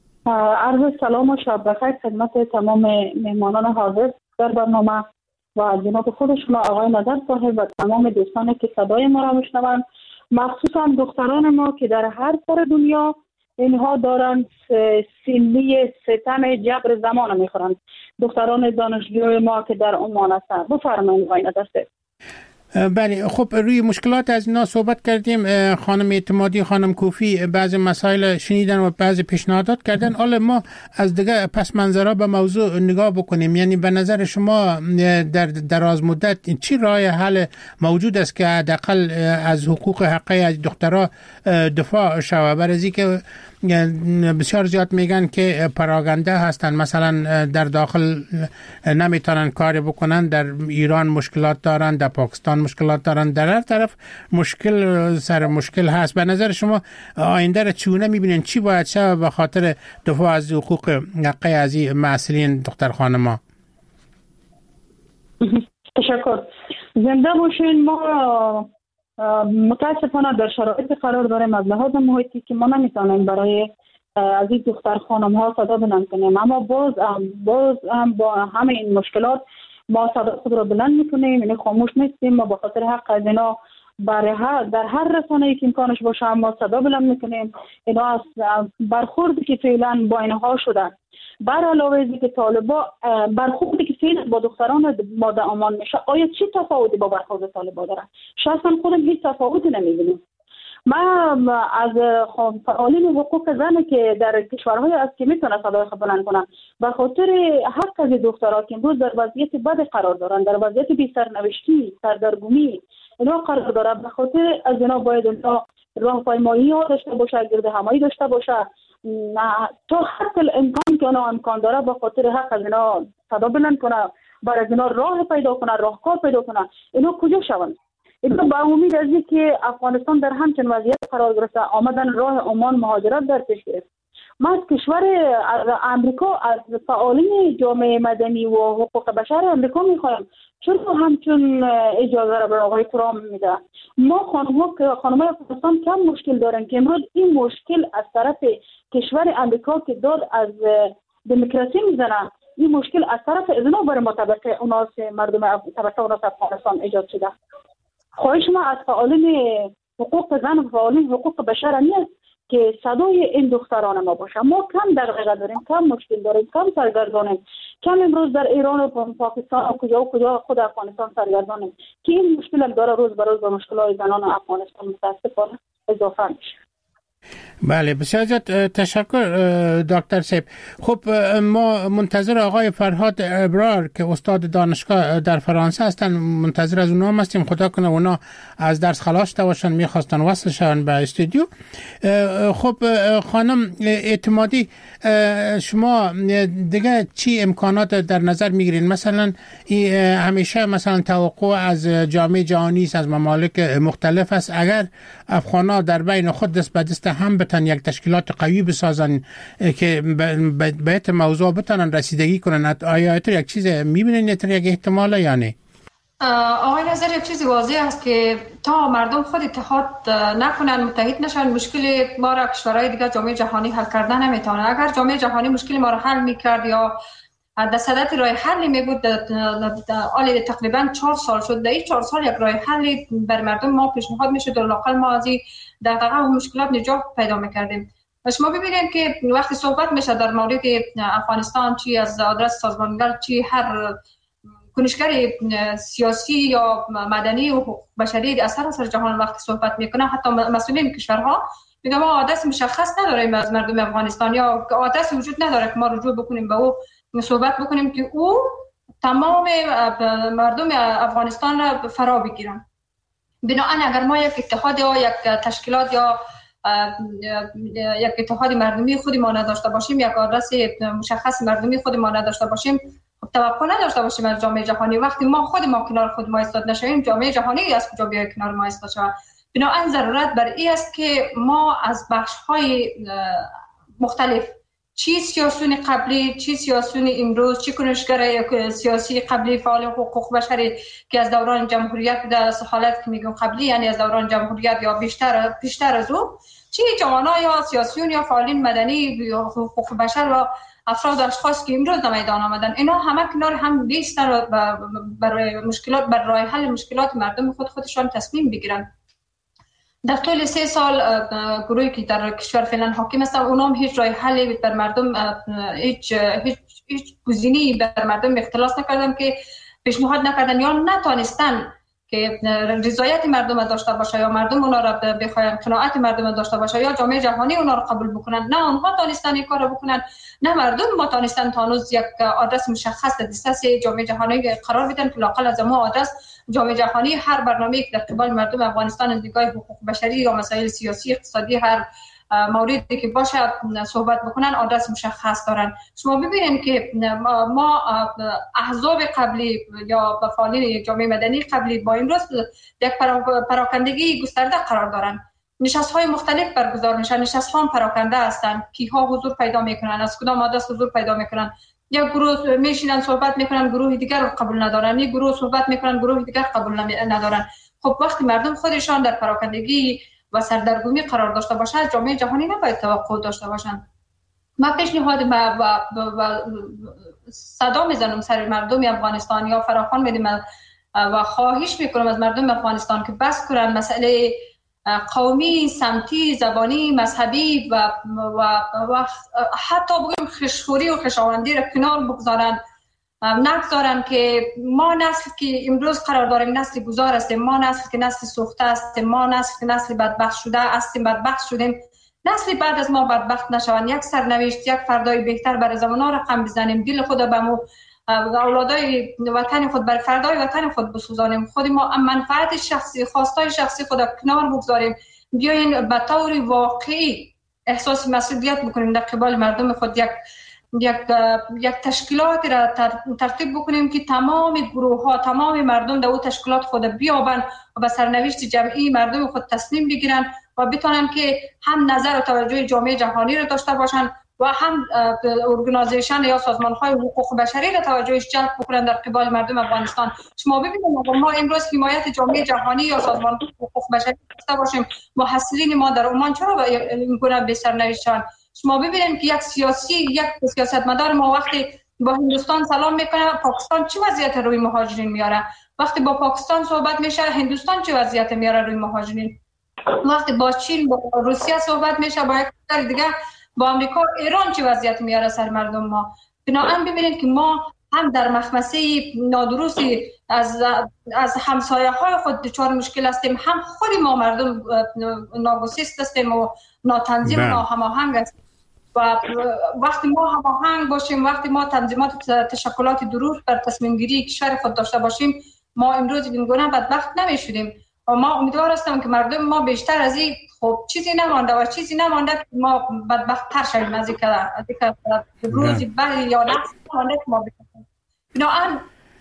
عرض سلام و شب بخیر خدمت تمام مهمانان حاضر در برنامه و جناب خود شما آقای نظر صاحب و تمام دوستانی که صدای ما را میشنوند، مخصوصا دختران ما که در هر سر دنیا اینها دارن سیلی ستم جبر زمان میخورند. دختران دانشجوی ما که در عمان هستند. بفرمایید آقای نظر صاحب. بله خب روی مشکلات از اینا صحبت کردیم. خانم اعتمادی خانم کوفی بعضی مسائل شنیدن و بعضی پیشنهادات کردن. حالا ما از دیگه پس منظرها به موضوع نگاه بکنیم. یعنی به نظر شما در دراز مدت چی راه حل موجود است که حداقل از حقوق حقی از دخترها دفاع شود؟ برای که بسیار زیاد میگن که پراگنده هستن، مثلا در داخل نمیتونن کاری بکنن، در ایران مشکلات دارن، در پاکستان مشکلات دارن، در هر طرف مشکل سر مشکل هست. به نظر شما آینده را چونه میبینین؟ چی باید شود به خاطر دفاع از حقوق حقی از این مسئولین دختر خانما؟ تشکر. زنده باشین. ما متاسفانه در شرایط قرار داریم از لحاظ محیطی که ما نمیتونیم برای از این دختر خانم ها صدا بلند کنیم، اما باز باز هم با همه این مشکلات ما صدا خود را بلند میکنیم، یعنی خاموش نیستیم. ما به خاطر حق از اینا برای در هر رسانه‌ای که امکانش باشه ما صدا بلند میکنیم. اینا از برخوردی که فعلا با اینها شدن، بر علاوه از اینکه طالبا برخوردی که فعلا با دختران ماده آمان میشه، آیا چه تفاوتی با برخورد طالبا داره؟ شخصا خودم هیچ تفاوتی نمیبینم. ما از فعالین حقوق زن که در کشورهای است که میتونه صدای خود بلند کنن، به خاطر حق از دخترها که امروز در وضعیت بد قرار دارن، در وضعیت بی سرنوشتی، سردرگمی اینا قرار داره، به خاطر از اینا باید اینا راهپیمایی ها داشته باشه، گرد همایی داشته باشه، تا حتی امکان که اونا امکان داره به خاطر حق از اینا صدا بلند کنه، برای اینا راه پیدا کنه، راهکار پیدا کنه. اینا کجا شوند؟ اینا با امید از اینکه افغانستان در همچین وضعیت قرار گرفته آمدن راه عمان مهاجرت در پیش گرفت. ما از کشور امریکا، از فعالین جامعه مدنی و حقوق بشر امریکا میخوایم چرا همچون اجازه را به آقای ترامپ میده؟ ما خانم‌ها که خانم‌های افغانستان کم مشکل دارن که امروز این مشکل از طرف کشور امریکا که داد از دموکراسی میزنه، این مشکل از طرف ازنا برای ما طبقه اوناس مردم طبقه اوناس افغانستان ایجاد شده. خواهش ما از فعالین حقوق زن و فعالین حقوق بشر نیست که صدای این دختران ما باشه. ما کم دغدغه داریم، کم مشکل داریم، کم سرگردانیم، کم امروز در ایران و پاکستان و کجا و کجا خود افغانستان سرگردانیم که این مشکل هم داره روز به روز به مشکلات زنان افغانستان متاسفانه اضافه میشه. بله، بسیار زیاد تشکر دکتر صاحب. خب ما منتظر آقای فرهاد ابرار که استاد دانشگاه در فرانسه هستن، منتظر از اونها هستیم. خدا کنه اونا از درس خلاص باشن، میخواستن وصل شون به استودیو. خب خانم اعتمادی، شما دیگه چی امکانات در نظر میگیرین؟ مثلا همیشه مثلا توقع از جامعه جهانی از ممالک مختلف است اگر افغانا در بین خود دست به دست هم بتن یک تشکیلات قوی بسازن که به این موضوع بتونن رسیدگی کنن. آیا اتر یک چیز میبینین، اتر یک احتماله یا نه؟ آقای نظر یک چیزی واضح است که تا مردم خود اتحاد نکنن، متحد نشن، مشکل ما را کشورهای دیگه جامعه جهانی حل کردن نمیتونه. اگر جامعه جهانی مشکل ما را حل میکرد یا در صدد راه حل می بود، آلی تقریبا چهار سال شد، در این چهار سال یک راه حل بر مردم ما پیشنهاد میشد و لاقل ما از این دغدغه و مشکلات نجات پیدا میکردیم. شما ببینید که وقتی صحبت میشه در مورد افغانستان، چی از آدرس سازمان ملل، چی هر کنشگر سیاسی یا مدنی و بشری از سراسر جهان وقتی صحبت میکنه، حتی مسئولین کشورها میگه ما آدرس مشخص نداریم از مردم افغانستان یا آدرس وجود نداره که ما رجوع بکنیم به او صحبت بکنیم که او تمام مردم افغانستان را فرا بگیرن. بنابراین اگر ما یک اتحاد یا یک تشکیلات یا یک اتحاد مردمی خودی ما نداشته باشیم، یک آدرس مشخص مردمی خودی ما نداشته باشیم، توقع نداشته باشیم از جامعه جهانی، وقتی ما خود ما کنار خود ما ایستاد نشویم، جامعه جهانی از کجا بیاد کنار ما ایستاد شود؟ بنابراین ضرورت بر این است که ما از بخش‌های مختلف، چی سیاسیون قبلی، چی سیاسیون امروز، چی کنشگر سیاسی قبلی، فعال حقوق بشری که از دوران جمهوریت در حالت که میگم قبلی، یعنی از دوران جمهوریت یا بیشتر بیشتر از او، چی جوانان یا سیاسیون یا فعالین مدنی یا حقوق بشر و افراد و اشخاص که امروز در میدان آمدن، اینا همه کنار هم بیستن و برای مشکلات، بر راه حل مشکلات مردم خود خودشان تصمیم بگیرن. در طول سه سال گروهی که در کشور فعلا حاکم هستند، اونا هم هیچ راه حلی بر مردم، هیچ هیچ هیچ گزینه‌ای بر مردم اختلاس نکردن که پیشنهاد نکردن یا نتونستن که رضایت مردم داشته باشه یا مردم اونا را بخواین، قناعت مردم داشته باشه یا جامعه جهانی اونا را قبول بکنن. نه اونها تونستن این کارو بکنن، نه مردم ما تونستن تانوز یک آدرس مشخص در دسترس جامعه جهانی قرار بدن که لاقل از ما آدرس جامعه جهانی هر برنامه‌ای که در قبال مردم افغانستان دیگه حقوق بشری یا مسائل سیاسی اقتصادی هر موردی که باشه صحبت بکنن آدرس مشخص دارن. شما ببینید که ما احزاب قبلی یا فعالین جامعه مدنی قبلی با امروز یک پراکندگی گسترده قرار دارن، نشست‌های مختلف برگزار میشن، نشست‌ها هم پراکنده هستند، کیها حضور پیدا میکنن، از کدام آدرس حضور پیدا میکنن، یا گروه میشینن صحبت میکنن گروه دیگر رو قبول ندارن، یک گروه صحبت میکنن گروه دیگر قبول ندارن. خب وقتی مردم خودشان در پراکندگی و سردرگمی قرار داشته باشه، جامعه جهانی نباید توقع داشته باشند. ما پیشنهاد و صدا میزنم سر مردم افغانستان یا فراخوان میدیم و خواهش میکنم از مردم افغانستان که بس کنن مسئله قومی، سمتی، زبانی، مذهبی و, و, و حتی بگیم خشخوری و خشاوندی را کنار بگذارن، نگذارن که ما نسل که امروز قرار داریم نسل گذار هستیم، ما نسل که نسل سوخته هستیم، ما نسل که نسل بدبخت شده هستیم، بدبخت شدیم، نسل بعد از ما بدبخت نشوند، یک سرنوشت، یک فردای بهتر برای زمانها رقم بزنیم، دل خود به مو اولادای وطن خود بر فردای وطن خود بسوزانیم، خود ما منفعت شخصی، خواستای شخصی خود کنار بگذاریم، بیاین به طور واقعی احساس مسئولیت بکنیم در قبال مردم خود، یک یک یک تشکیلات را ترتیب بکنیم که تمام گروه ها، تمام مردم در اون تشکیلات خود بیابن و به سرنوشت جمعی مردم خود تصمیم بگیرن و بتونن که هم نظر و توجه جامعه جهانی را داشته باشن و هم ارگانیزیشن یا سازمان های حقوق بشری را توجهش جلب بکنن در قبال مردم افغانستان. شما ببینید ما امروز حمایت جامعه جهانی یا سازمان حقوق بشری داشته باشیم، محصلین ما در عمان چرا این گونه به سرنوشتن؟ شما ببینید که یک سیاسی، یک سیاستمدار ما وقتی با هندوستان سلام میکنه، پاکستان چه وضعیت روی مهاجرین میاره؟ وقتی با پاکستان صحبت میشه، هندوستان چه وضعیت میاره روی مهاجرین؟ وقتی با چین، با روسیه صحبت میشه، با یک کشور دیگه، با امریکا، ایران چه وضعیت میاره سر مردم ما؟ بنابراین ببینید که ما هم در مخمسه نادرستی از از همسایه های خود دچار مشکل هستیم، هم خود ما مردم ناگسیست هستیم و ناتنظیم و ناهماهنگ هستیم. و وقتی ما هماهنگ باشیم، وقتی ما تنظیمات تشکلات درست بر تصمیم گیری کشور خود داشته باشیم، ما امروز این گونه بدبخت نمیشدیم. و ما امیدوار هستم که مردم ما بیشتر از این خب چیزی نمانده و چیزی نمانده که ما بدبخت تر شویم از اینکه از اینکه روزی بعد یا نفس نمانده که ما بکنیم. بنابراین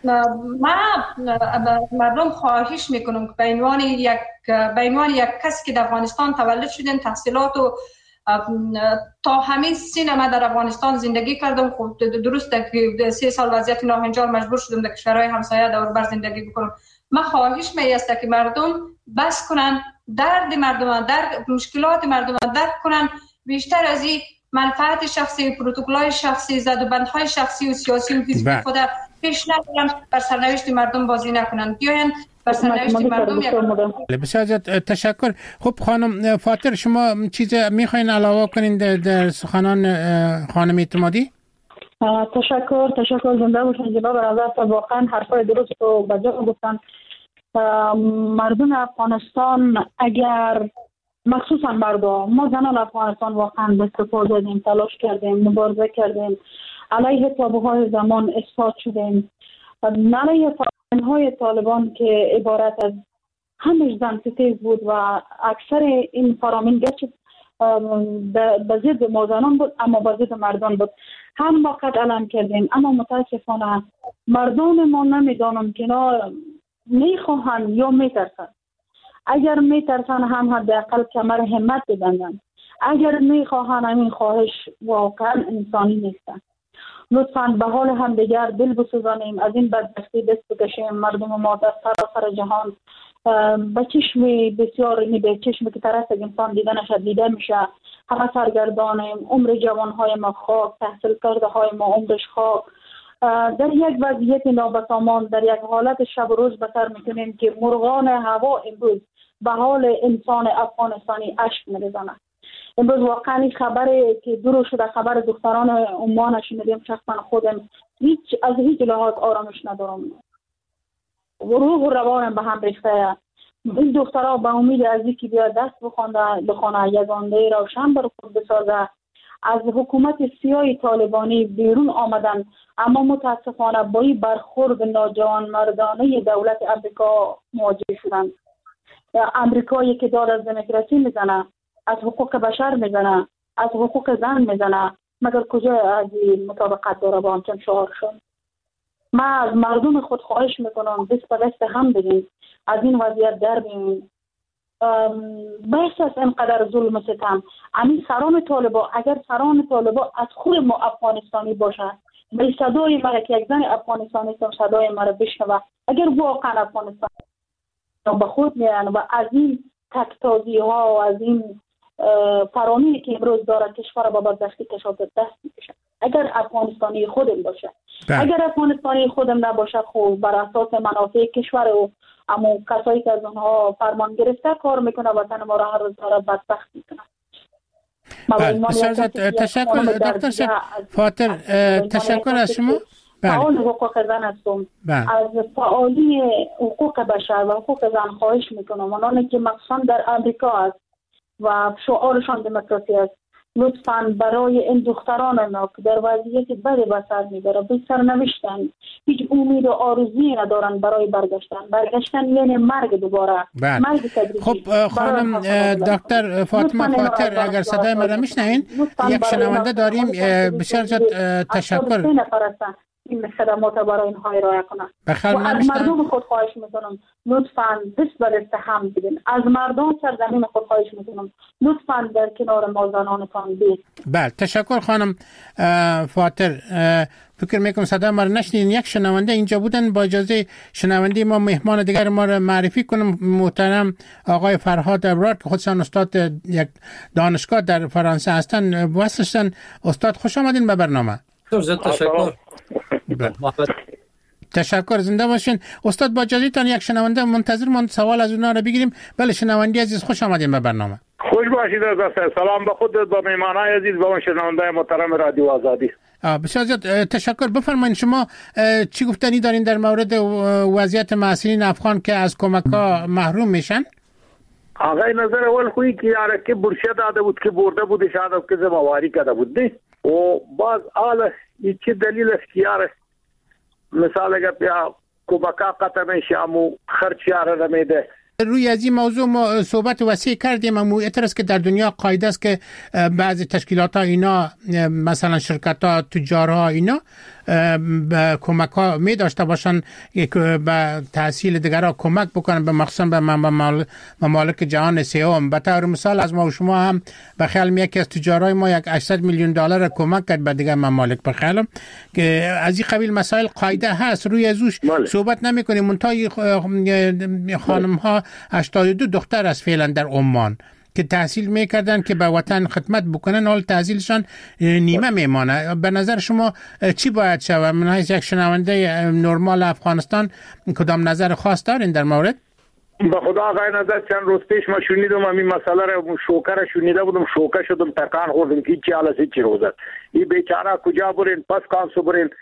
ما مردم خواهش میکنم که به عنوان یک به عنوان یک کسی که در افغانستان تولد شدیم، تحصیلات و تا همین سین ما در افغانستان زندگی کردم، خب درسته که سه سال وضعیت ناهنجار مجبور شدم در کشورهای همسایه دور بر زندگی بکنم. من خواهش می‌کنم که مردم بس کنن درد مردم، درد مشکلات مردم درک کنن، بیشتر از این منفعت شخصی، پروتکل‌های شخصی، زدوبندهای شخصی و سیاسی و فیزیکی خود پیش نبرن، بر سرنوشت مردم بازی نکنن، بیاین بر سرنوشت مردم یک. بسیار تشکر. خب خانم فاتر، شما چیز میخواین علاوه کنین در, در سخنان خانم اعتمادی؟ تشکر تشکر زنده باشین جناب رضا، واقعا حرفای درست و بجا گفتن. مردم افغانستان اگر مخصوصا مردم ما زنان افغانستان واقعا دست پا زدیم، تلاش کردیم، مبارزه کردیم، علیه تابوهای زمان اثبات شدیم، علیه فرامین‌های طالبان که عبارت از همش زن ستیز بود و اکثر این فرامین گرچه به ضد ما زنان بود اما به ضد مردان بود، هم ما قد علم کردیم، اما متاسفانه مردان ما نمیدانم که اینا میخواهند یا میترسن. اگر میترسن هم حداقل کمر همت ببندن، اگر میخواهند همین خواهش واقعا انسانی نیستن. لطفاً به حال هم دیگر دل بسوزانیم، از این بدبختی دست بکشیم. مردم ما در سراسر جهان به چشم بسیار به چشم که طرف انسان دیده نشد دیده میشه، همه سرگردانیم، عمر جوانهای ما خاک، تحصیل کرده های ما عمرش خاک، در یک وضعیت نابسامان، در یک حالت شب و روز بسر میکنیم که مرغان هوا امروز به حال انسان افغانستانی اشک میریزند. امروز واقعا خبری که درو شده، خبر دختران عمان شنیدیم، شخصا خودم هیچ از هیچ لحاظ آرامش ندارم، روح و روانم به هم ریخته. این دخترها به امید از اینکه بیا دست بخونه بخونه یگانگی روشن بر خود بسازه، از حکومت سیاه طالبانی بیرون آمدن، اما متاسفانه با این برخورد ناجوان مردانه دولت امریکا مواجه شدند. امریکایی که داد از دموکراسی میزنه، از حقوق بشر میزنه، از حقوق زن میزنه، مگر کجا از این مطابقت داره با همچون شعارشون؟ ما از مردم خود خواهش میکنم دست به دست هم بدیم، از این وضعیت در بیاییم. بحث از اینقدر ظلم و ستم، همین سران طالبا، اگر سران طالبا از خود ما افغانستانی باشه، به صدای مرا که یک زن افغانستانی است صدای مرا بشنوه، اگر واقعا افغانستان به خود میان و از این تکتازی ها و از این فرامینی که امروز داره کشور با بدبختی کشاند دست میکشه. اگر افغانستانی خودم باشه ده. اگر افغانستانی خودم نباشه خب بر اساس منافع کشور و اما کسایی که از اونها فرمان گرفته کار میکنه وطن ما را هر روز داره بدبخت میکنه. تشکر دکتر فاطر، تشکر از شما. فعال حقوق زن هستم. از فعالی حقوق بشر و حقوق زن خواهش میکنم اونانی که مخصوصا در امریکا است و شعارشان دموکراسی است، لطفاً برای این دختران ما که در وضعیت بدی به سر میبرن به سرنوشتن، هیچ امید و آرزویی ندارن برای برگشتن. برگشتن یعنی مرگ دوباره. مرگ تدریجی. خب خانم دکتر فاطمه فاطر، اگر صدای من را میشنوین، یک شنونده داریم. بسیار زیاد تشکر. این خدمات برای اینها ارائه کنن. بخیر، و از مردم خود خواهش میکنم لطفاً دست به دست هم بدین. از مردم سرزمین خود خواهش میکنم لطفاً در کنار ما زنانتان بید. بله، تشکر خانم فاطر. فکر میکنم صدا ما رو نشنیدین. یک شنونده اینجا بودن. با اجازه شنونده ما مهمان دیگر ما رو معرفی کنم. محترم آقای فرهاد ابرار که خودشان استاد یک دانشگاه در فرانسه هستن واسطن. استاد خوش آمدین به برنامه. تشکر. تشکر، زنده باشین. استاد با اجازهتان یک شنونده منتظر ماند، سوال از اونها رو بگیریم. بله شنونده عزیز، خوش آمدین به برنامه. خوش باشید عزیز. سلام به خودت، با مهمانای عزیز، با شنونده محترم رادیو آزادی. بسیار زیاد تشکر. بفرمایید شما چی گفتنی دارین در مورد وضعیت مسئولین افغان که از کمک‌ها محروم میشن؟ آقای نظر اول خویی که یاره که برشه داده بود که برده بود شاید که زمواری کرده بود دی و باز آله چه دلیل است که یاره مثال اگر بیا کمک‌ها قطع میشه امو خرچ یاره نمیده. روی از این موضوع ما صحبت وسیع کردیم. اما اعتراض که در دنیا قاعده است که بعضی تشکیلات ها اینا مثلا شرکت ها تجار ها اینا کمک ها می داشته باشن به تحصیل دیگر ها کمک بکنن، به مخصوصا به ممالک جهان سوم. به طور مثال از ما و شما هم به خیال می یکی از تجارای ما یک هشتصد میلیون دلار کمک کرد به دیگر ممالک. به خیالم که از این قبیل مسائل قاعده هست، روی ازوش صحبت نمی کنیم. منتهای خانم ها هشتاد و دو دختر از فعلا در عمان که تحصیل میکردن که به وطن خدمت بکنن، حال تحصیلشان نیمه میمانه. به نظر شما چی باید شود؟ من از یک شنونده نرمال افغانستان کدام نظر خاص دارین در مورد؟ به خدا آقای نظر چند روز پیش ما شنیدم همین مسئله رو، شوکه رو شنیده بودم، شوکه شدم، تکان خوردم که چی حالا چی روزد این بیچاره کجا برین، پس کانسو برین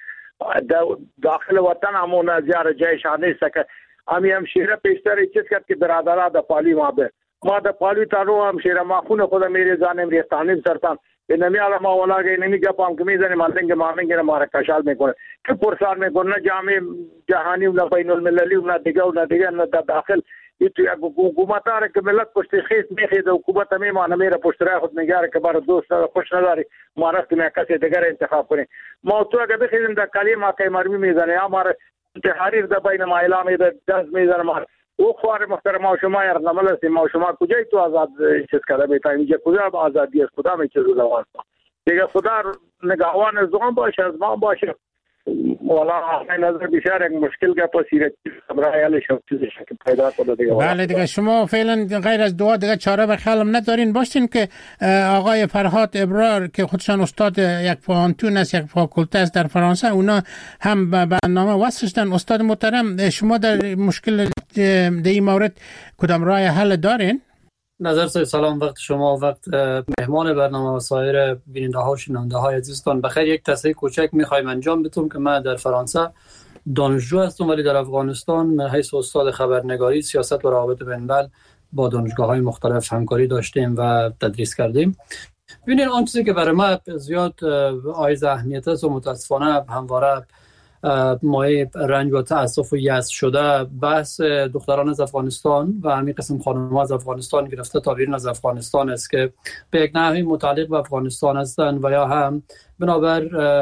داخل وطن همون زیاره جایشان نیست که همی همشیره پیشتر چیز کرد که برادرها در پالی ما به ما در پالی تانو همشیره ما خون خودم میری زانم ریختانیم سرطان به نمی علم اولا گئی نمی گپام که میزنی مالنگ مالنگ را ما را کشال میکنه که پرسان میکنه نه جامعه جهانی و نه بین المللی و نه دیگه و نه دیگه نه داخل این تو یک حکومت داره که ملت پشت خیس میخید حکومت میمانه میره پشت رای خود نگاره که برای دوست خوش نداری ما رفتیم یک کسی دیگر انتخاب کنیم. ما تو اگه بخیدیم در کلیم آقای مرمی میزنه یا ما تحریر در بین ما اعلامی در دست میزنه ما او خوار محترم ما شما یارنامه هستیم. ما شما کجای تو آزاد چیز کرده بیتاییم اینجا کجا آزادی است، کدام چیز رو دوان دیگه خدا نگهوان از دوان باشه از ما باشه. والا نظر بسیار یک مشکل که پسیره برای حل شد چیزی که پیدا کنه دیگه. بله دیگه شما فعلا غیر از دعا دیگه چاره به خیالم ندارین. باشین که آقای فرهاد ابرار که خودشان استاد یک پانتون است، یک فاکولته است در فرانسه، اونا هم به برنامه وصلشتن. استاد محترم شما در مشکل در این مورد کدام راه حل دارین؟ نظر سلام، وقت شما، وقت مهمان برنامه و سایر بیننده ها و شنونده های عزیزتان بخیر. یک تصحیح کوچک میخوایم انجام بدم که من در فرانسه دانشجو هستم ولی در افغانستان من حیث استاد خبرنگاری، سیاست و روابط بین الملل با دانشگاه های مختلف همکاری داشتیم و تدریس کردیم. ببینید آن چیزی که برای ما زیاد عایز اهمیت است و متاسفانه همواره مایه رنج و تأسف و یأس شده بحث دختران از افغانستان و همین قسم خانم‌ها از افغانستان گرفته تا بیرون از افغانستان است که به یک نحوی متعلق به افغانستان هستند و یا هم بنابر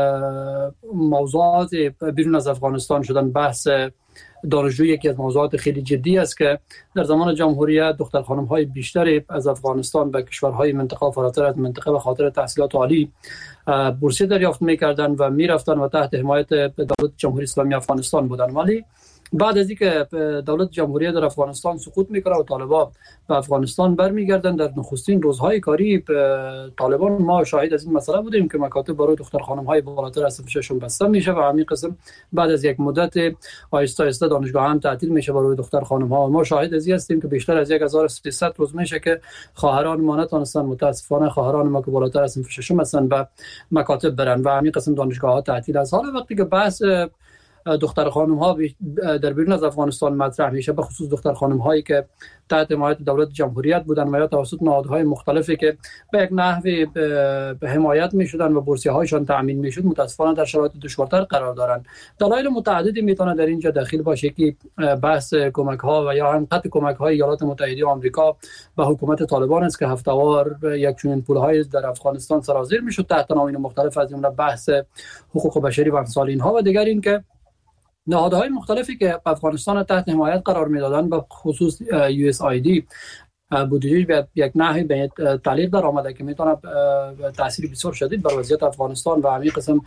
موضوعات بیرون از افغانستان شدن. بحث دانشجو یکی از موضوعات خیلی جدی است که در زمان جمهوریت دختر خانم‌های بیشتری از افغانستان به کشورهای منطقه و فراتر از منطقه به خاطر تحصیلات عالی بورسیه دریافت می‌کردند و می‌رفتند و تحت حمایت دولت جمهوری اسلامی افغانستان بودند. ولی بعد از اینکه دولت جمهوری در افغانستان سقوط میکنه و طالبان به افغانستان برمیگردن، در نخستین روزهای کاری طالبان ما شاهد از این مسئله بودیم که مکاتب برای دختر خانم های بالاتر از صف ششم بسته میشه و همین قسم بعد از یک مدت آهسته آهسته دانشگاه هم تعطیل میشه برای دختر خانم ها. ما شاهد از این هستیم که بیشتر از هزار و سیصد روز میشه که خواهران ما نتونستن، متاسفانه خواهران ما که بالاتر از صف ششم هستن به مکاتب برن و همین قسم دانشگاه ها تعطیل است. حالا وقتی که بحث دختر خانم ها در بیرون از افغانستان مطرح میشه، به خصوص دختر خانم هایی که تحت حمایت دولت جمهوریت بودن و یا توسط نهادهای مختلفی که به یک نحوی به حمایت میشدن و بورسیه هایشان تامین میشد، متاسفانه در شرایط دشوارتر قرار دارن. دلایل متعددی میتونه در اینجا داخل باشه که بحث کمک ها و یا هم قطع کمک های ایالات متحده آمریکا به حکومت طالبان است که هفته‌وار یک چنین پول های در افغانستان سرازیر میشد تحت عناوین مختلف، از جمله بحث حقوق بشری و امثال اینها. و دیگر این که نهادهای مختلفی که افغانستان تحت حمایت قرار میدادن، به خصوص یو اس آی دی، بودجهش به یک نحوی به تعلیق در آمده که میتونه تاثیر بسیار شدید بر وضعیت افغانستان و همین قسم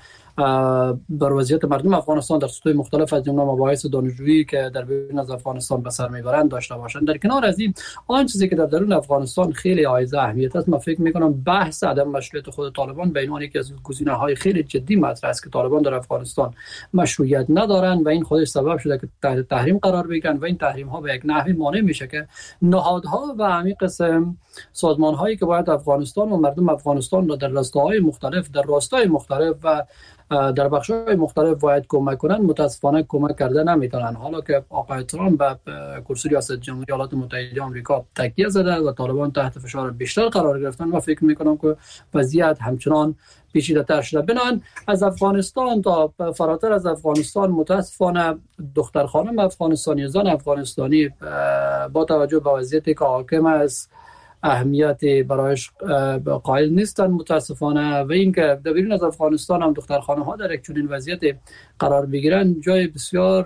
بر وضعیت مردم افغانستان در سطوح مختلف از جمله مباحث دانشجویی که در بیرون از افغانستان به سر میبرند داشته باشند. در کنار از این آن چیزی که در درون افغانستان خیلی حائز اهمیت است، من فکر میکنم بحث عدم مشروعیت خود طالبان به عنوان یکی از گزینه‌های خیلی جدی مطرح است که طالبان در افغانستان مشروعیت ندارند و این خودش سبب شده که تحت تحریم قرار بگیرند و این تحریم ها به یک نحوی مانع میشه که نهادها و همین قسم سازمان هایی که باید افغانستان و مردم افغانستان را در راستاهای مختلف در راستای مختلف و در بخش‌های مختلف باید کمک کنند، متاسفانه کمک کرده نمیتونن. حالا که آقای ترامپ به کرسی ریاست جمهوری ایالات متحده آمریکا تکیه زده و طالبان تحت فشار بیشتر قرار گرفتن و فکر میکنم که وضعیت همچنان پیچیده‌تر شده. بنابراین از افغانستان تا فراتر از افغانستان متاسفانه دختر خانم افغانستانی، زن افغانستانی با توجه به وضعیتی که حاکم است اهمیت برایش قائل نیستن متاسفانه، و اینکه در بیرون از افغانستان هم دختر خانم ها در یک چنین وضعیت قرار بگیرن جای بسیار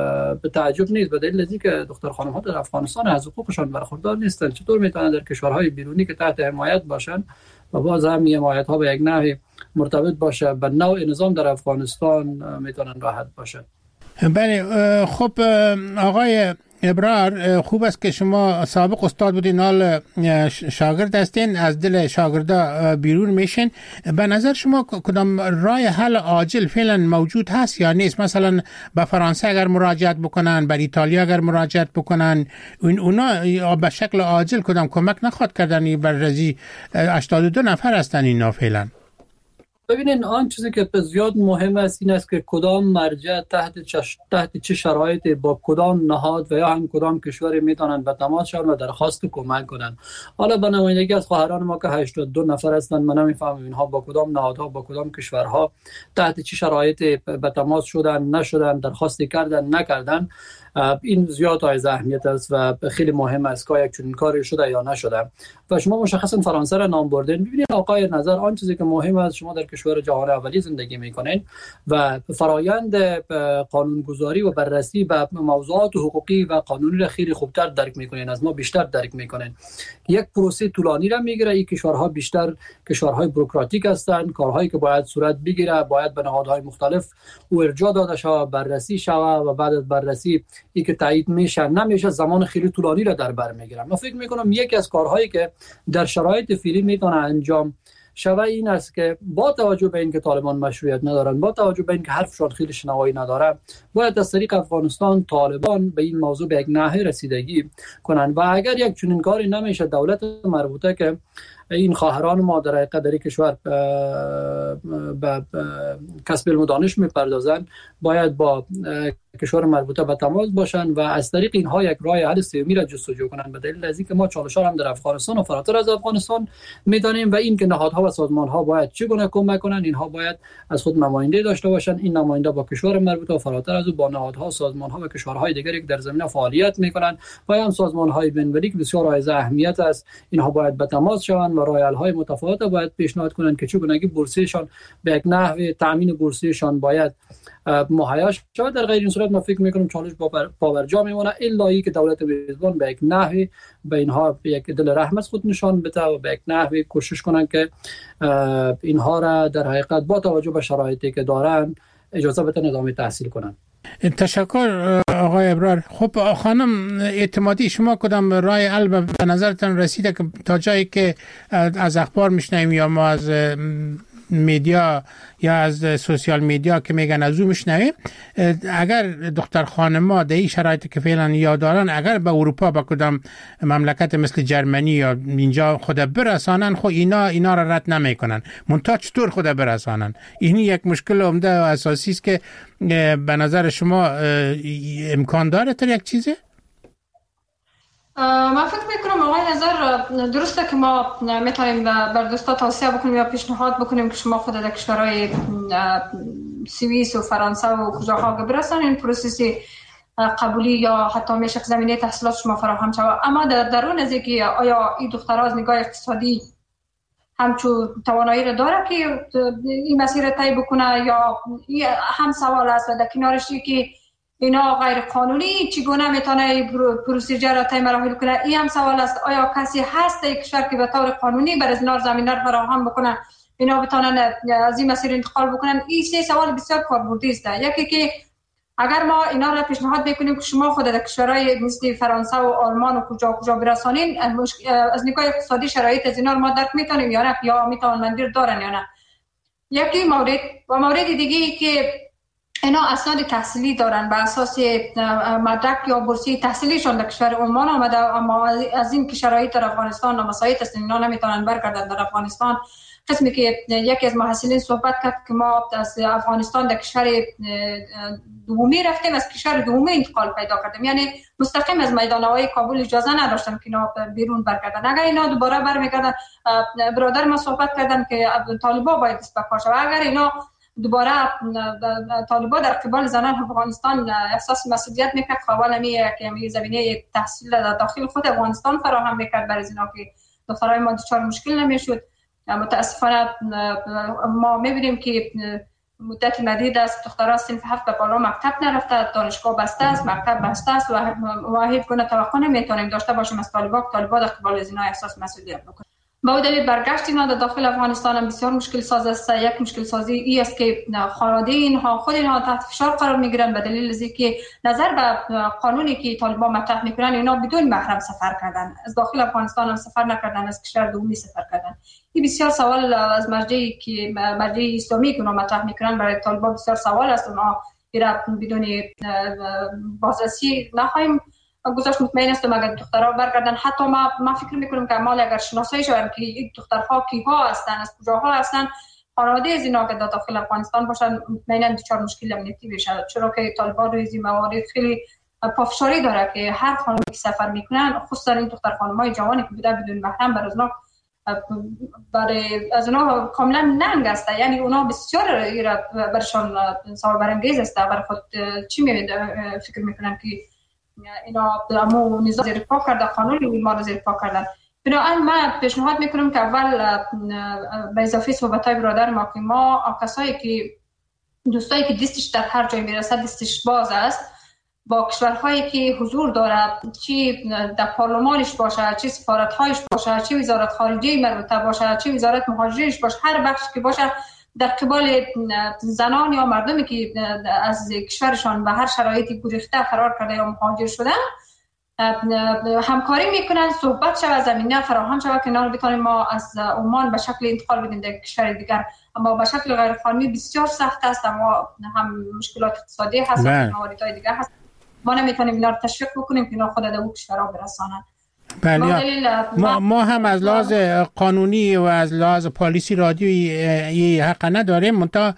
به تعجب نیست، به دلیل اینکه دختر خانم ها در افغانستان از حقوقشان برخوردار نیستن. چطور میتونن در کشورهای بیرونی که تحت حمایت باشن و باز هم حمایت ها به یک نحوی مرتبط باشه به نوع نظام در افغانستان میتونن راحت باشه؟ بله، خب آقای ابرار، خوب است که شما سابق استاد بودین، حال شاگرد هستین، از دل شاگردا بیرون میشین. به نظر شما کدام راه حل عاجل فعلا موجود هست یا نیست؟ مثلا به فرانسه اگر مراجعت بکنن، به ایتالیا اگر مراجعت بکنن، اون اونا به شکل عاجل کدام کمک نخواد کردن؟ بر رضی هشتاد و دو نفر هستن اینا فعلا. ببینین، آن چیزی که زیاد مهم است این است که کدام مرجع تحت چش... تحت چه شرایطی با کدام نهاد و یا هم کدام کشوری میتونن به تماس شون و درخواست کمک کنن. حالا به نمایندگی از خواهران ما که هشتاد و دو نفر هستند، من نمیفهمم اینها با کدام نهادها با کدام کشورها تحت چه شرایطی به تماس شدن نشدن، درخواست کردن نکردن. این زیاد از اهمیت است و خیلی مهم است که یک چنین کاری شده یا نشده. و شما مشخصا فرانسه را نام بردین. ببینید آقای نظر، آن چیزی که مهم است، شما در کشور جهان اولی زندگی میکنین و فرایند قانونگذاری و بررسی به موضوعات حقوقی و قانونی را خیلی خوبتر درک میکنین، از ما بیشتر درک میکنین. یک پروسه طولانی را میگیره. این کشورها بیشتر کشورهای بوروکراتیک هستند، کارهایی که باید صورت بگیره باید به نهادهای مختلف او ارجاع داده شود، بررسی شود و بعد از بررسی ای که تایید میشه نمیشه، زمان خیلی طولانی را در بر میگیرم. من فکر میکنم یکی از کارهایی که در شرایط فعلی میتونه انجام شود این است که با توجه به اینکه طالبان مشروعیت ندارن، با توجه به اینکه حرفشون خیلی شنوایی نداره، باید از طریق افغانستان طالبان به این موضوع به یک نحوی رسیدگی کنن و اگر یک چنین کاری نمیشه، دولت مربوطه که این خواهران ما در قدری کشور به کسب علم و دانش میپردازن باید با کشور مربوطه به تماس باشن و از طریق اینها یک راه حل سومی را جستجو کنن، به دلیل از اینکه ما چالش‌ها هم در افغانستان و فراتر از افغانستان میدانیم و این که نهادها و سازمان‌ها باید چگونه کمک کنن. اینها باید از خود نماینده داشته باشن. این نماینده با کشور مربوطه و فراتر از او با نهادها، سازمان‌ها و کشورهای دیگری که در زمینه فعالیت میکنن و هم سازمان‌های بین‌المللی که بسیار حائز اهمیت است، اینها باید به تماس شوند و راه‌حل‌های متفاوت باید پیشنهاد کنن که چگونگی بورسیشان به یک نحو تامین بورسیشان باید مهیا شود. در غیر این صورت ما فکر میکنم چالش با پاورجا میمونه، الا ای که دولت میزبان به یک نحوی به اینها به یک دل رحم از خود نشان بده و به یک نحوی کوشش کنن که اینها را در حقیقت با توجه به شرایطی که دارن اجازه بده ادامه تحصیل کنن. تشکر آقای ابرار. خب خانم اعتمادی، شما کدام رای حل به نظرتان رسیده که تا جایی که از اخبار میشنویم یا ما از میدیا یا از سوشیال میدیا که میگن از او میشنویم، اگر دختر خانما در این شرایطی که فعلا یاد دارن اگر به اروپا با کدام مملکت مثل جرمنی یا اینجا خود برسانن، خب اینا اینا را رد نمیکنن. منتها چطور خود برسانن؟ این یک مشکل عمده و اساسی است که به نظر شما امکان داره تا یک چیزه؟ من فکر میکنم آقای نظر درسته که ما میتونیم بر دوستا توصیه بکنیم یا پیشنهاد بکنیم که شما خود در کشورهای سوئیس و فرانسه و کجاها برسانین پروسسی قبولی یا حتی میشه زمینه تحصیلات شما فراهم شود. اما در درون از اینکه آیا این دخترها از نگاه اقتصادی همچون توانایی را داره که این مسیر طی بکنه یا هم سوال است و در کنارش که اینا غیر قانونی چگونه میتونه پروسیجر را طی مراحل کنه. این هم سوال است آیا کسی هست در کشور که به طور قانونی بر ازنار زمینه را فراهم بکنه اینا بتونن از این مسیر انتقال بکنن. این سه سوال بسیار کاربردی است. یکی که اگر ما اینا را پیشنهاد بکنیم که شما خود در کشورهای مثل فرانسه و آلمان و کجا کجا برسانین، از نگاه اقتصادی شرایط از اینا ما درک میتونیم یا نه، یا میتونن منظور دارن یا نه. یکی مورد و مورد دیگه که اینا اسناد تحصیلی دارن بر اساس مدرک یا بورسیه تحصیلیشون در کشور عمان آمده، اما از این که شرایط در افغانستان نامساعد است اینا نمیتونن برگردن در افغانستان. قسمی که یکی از محصلین صحبت کرد که ما از افغانستان در کشور دومی رفتیم، از کشور دومی انتقال پیدا کردیم، یعنی مستقیم از میدان‌های کابل اجازه نداشتن که اینا بیرون برگردن. اگر اینا دوباره برمیگردن، برادر ما صحبت کردن که طالبا باید دست به کار شود. اگر اینا دوباره طالبان در قبال زنان افغانستان احساس مسئولیت میکرد، خواه نمیه که می زمینه تحصیل در داخل خود افغانستان فراهم میکرد برای اینا که دخترای ما دچار مشکل نمیشد. متاسفانه ما میبینیم که مدت مدید است دخترها صنف هفت به بالا مکتب نرفته، دانشگاه بسته است، مکتب بسته است و واحد گونه توقع نمیتونیم داشته باشیم از طالبان که طالبان در قبال اینا احساس مسئولیت بکنه. با دلیل برگشت اینا در داخل افغانستان هم بسیار مشکل ساز است. یک مشکل سازی ای است که خانواده اینها خود اینها تحت فشار قرار میگیرن به دلیل از اینکه نظر به قانونی که طالبان مطرح میکنن اینا بدون محرم سفر کردن، از داخل افغانستان هم سفر نکردن، از کشور دومی سفر کردن. این بسیار سوال از مرجعی که مرجع اسلامی که اونا مطرح میکنن برای طالبان بسیار سوال است. اونا ایرا بدون بازرسی نخواهیم گذاشت. مطمئن هستم اگر دخترها برگردن، حتی ما ما فکر میکنیم که مال اگر شناسایی شود که این دخترها کیها هستن، از کجاها هستن، خانواده از اینا که در داخل افغانستان باشن، مطمئنا دچار مشکل امنیتی بشه، چرا که طالبان روی این موارد خیلی پافشاری داره که هر خانمی که سفر میکنن، خصوصا این دختر خانمای جوانی که بوده بدون محرم، بر ازنا برای از اونا کاملا ننگ است. یعنی اونا بسیار برشان سوال برانگیز است. برای خود چی می فکر میکنن که اینا امو نظام زیر پا کرده، قانون ما رو زیر پا کردن. بنابراین من پیشنهاد میکنم که اول به اضافه صحبت‌های برادر ما که ما کسایی که دوستایی که دستش در هر جای میرسه دستش باز است، با کشورهایی که حضور داره، چی در پارلمانش باشه، چی سفارت‌هایش باشه، چی وزارت خارجه مربوطه باشه، چی وزارت مهاجرینش باشه، هر بخش که باشه در قبال زنان یا مردمی که از کشورشان به هر شرایطی گریخته فرار کرده یا مهاجر شدن همکاری میکنن، صحبت شود، زمینه فراهم شود که اینا بتونیم ما از عمان به شکل انتقال بدیم در کشور دیگر. اما به شکل غیر قانونی بسیار سخت است، اما هم مشکلات اقتصادی هست و مواردهای دیگر هست. ما نمیتونیم اینا رو تشویق بکنیم که اینا خود در اون کشورها برسانن. بله، ما, ما هم از لحاظ قانونی و از لحاظ پالیسی رادیویی حق نداریم، منتها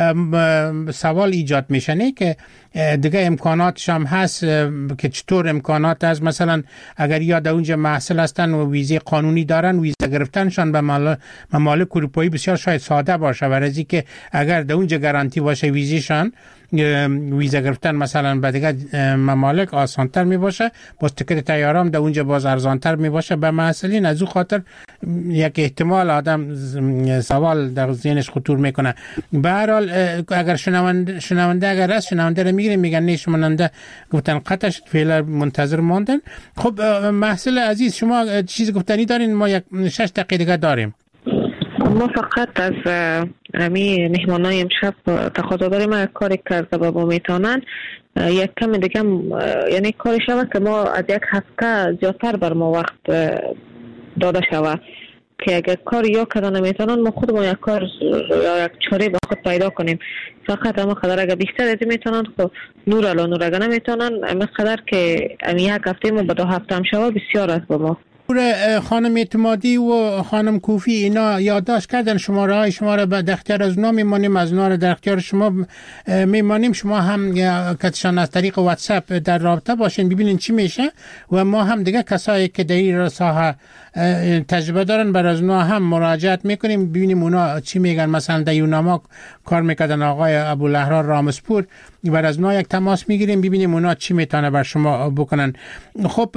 سوال ایجاد میشنه که دیگه امکاناتش هم هست که چطور امکانات هست. مثلا اگر یا در اونجا محصل هستن و ویزه قانونی دارن، ویزه گرفتنشان به ممالک اروپایی بسیار شاید ساده باشه، برای که اگر در اونجا گارانتی باشه ویزیشان، ویزه گرفتن مثلا به دیگه ممالک آسانتر می باشه، باز تکت طیاره هم در اونجا باز ارزانتر می باشه به محصلین. از اون خاطر یک احتمال آدم سوال در ذهنش خطور میکنه. به هر حال اگر شنونده شنونده اگر از شنونده رو میگیریم میگن نه شنونده گفتن قطع شد، فعلا منتظر ماندن. خب محصل عزیز شما چیز گفتنی دارین؟ ما یک شش دقیقه دیگه داریم. ما فقط از امی مهمانای امشب تقاضا داریم کاری کرده با میتونن یک کم دیگه یعنی کار شود که ما از یک هفته زیادتر بر ما وقت داده شود که اگر کار یا کردن نمیتونن ما خود ما یک کار یا یک چاره با خود پیدا کنیم. فقط اما خدر اگر بیشتر از این میتونن خب نور الا نور اگر نمیتونن اما خدر که امی یک هفته ما به دو هفته هم شود بسیار است با ما. خانم اعتمادی و خانم کوفی اینا یادداشت کردن شماره های شما را به اختیار از اونا میمانیم، از اونا را در اختیار شما میمانیم. شما هم کتشان از طریق واتساپ در رابطه باشین ببینین چی میشه و ما هم دیگه کسایی که در این ساحه تجربه دارن بر از اونا هم مراجعت میکنیم ببینیم اونا چی میگن. مثلا در یوناما کار میکردن آقای ابوالحرار رامسپور، بر از اونا یک تماس میگیریم ببینیم اونا چی میتونه بر شما بکنن. خب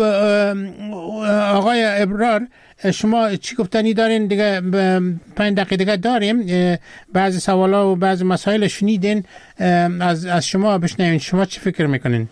آقای ابرار شما چی گفتنی دارین؟ دیگه پنج دقیقه دیگه داریم، بعضی سوالا و بعضی مسائل شنیدین، از از شما بشنوین شما چی فکر میکنین؟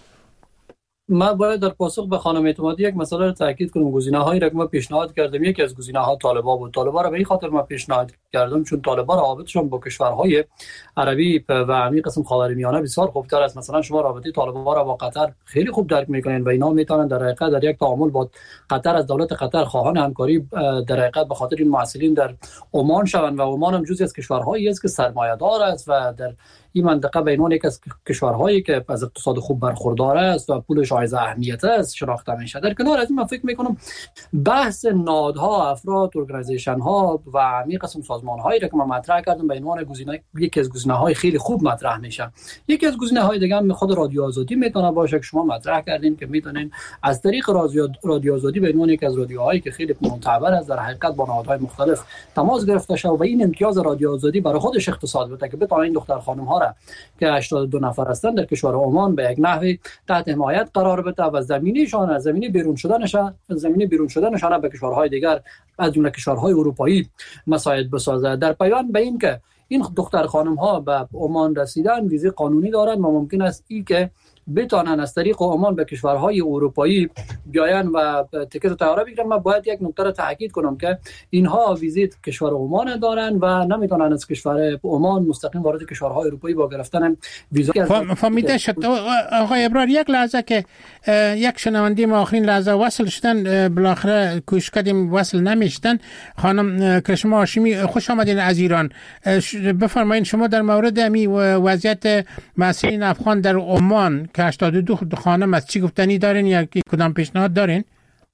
ما باید در پاسخ به خانم اعتمادی یک مسئله رو تاکید کنم. گزینه‌هایی را که ما پیشنهاد کردیم یکی از گزینه‌ها طالبان بود. طالبان را به این خاطر ما پیشنهاد کردم چون طالبان رابطشون با کشورهای عربی و همین قسم خاورمیانه بسیار خوبتر است. مثلا شما رابطه طالبان را با قطر خیلی خوب درک میکنین و اینا میتونن در حقیقت در یک تعامل با قطر از دولت قطر خواهان همکاری در حقیقت به خاطر این معسلین در عمان شوند و عمان هم جزئی از کشورهایی است که سرمایه‌دار است و در این منطقه به عنوان یک از کشورهایی که از اقتصاد خوب برخوردار است و پولش حائز اهمیت است شناخته میشه. در کنار از این من فکر میکنم بحث نهادها، افراد، ارگانیزیشن ها و همین قسم سازمان هایی را که من مطرح کردم به عنوان گزینه یکی از گزینه های خیلی خوب مطرح میشه. یکی از گزینه های دیگه هم خود رادیو آزادی میتونه باشه که شما مطرح کردین که میتونین از طریق رادیو آزادی به عنوان یک از رادیوهایی که خیلی معتبر است در حقیقت با نهادهای مختلف تماس گرفته شه و به این امتیاز رادیو آزادی برای خودش اقتصاد بده که بتونه این دختر خانم ها را که هشتاد و دو نفر هستند در کشور عمان به یک نحوی تحت حمایت قرار بده و زمینه‌شان از زمینه بیرون شدنشان زمینه بیرون شدنشان به کشورهای دیگر از جمله کشورهای اروپایی مساعد بسازد. در پایان به این که این دختر خانم ها به عمان رسیدن ویزه قانونی دارند و ممکن است این که بتونن از طریق عمان به کشورهای اروپایی بیاین و تیکت طیاره بگیرن. من باید یک نکته را تاکید کنم که اینها ویزیت کشور عمان دارن و نمیتونن از کشور عمان مستقیم وارد کشورهای اروپایی با گرفتن ویزا. فهمیده شد آقای ابرار. یک لحظه که یک شنونده ما آخرین لحظه وصل شدن، بالاخره کوشش کردیم وصل نمیشدن. خانم کرشما هاشمی خوش آمدین از ایران. بفرمایید شما در مورد امی وضعیت مسئولین افغان در عمان که هشتاد و دو خانم از چی گفتنی دارین یا کدام پیشنهاد دارین؟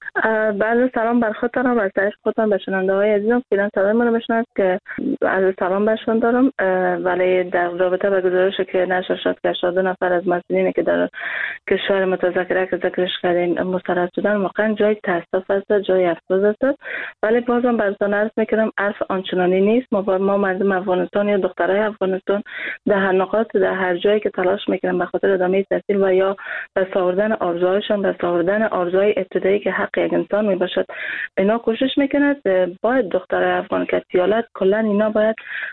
بله سلام بر خودتان و از طریق خودتان به شنونده های عزیزم فعلا صدای من رو بشنوید که از سلام برشون دارم. ولی در رابطه با گزارشی که نشر شد که هشتاد و دو نفر از مسئولینی که در کشور متذکره که ذکرش کردین مسترد شدن واقعا جای تاسف است، جای افسوس است. ولی بازم براتون عرض میکنم عرض آنچنانی نیست. ما ما مردم افغانستان یا دخترای افغانستان در هر نقاط در هر جایی که تلاش میکنن به خاطر ادامه تحصیل و یا به ساوردن آرزوهایشان به ساوردن آرزوهای ابتدایی که حق یک انسان می باشد اینا کوشش میکند. باید دخترای افغان که ایالت کلا اینا باید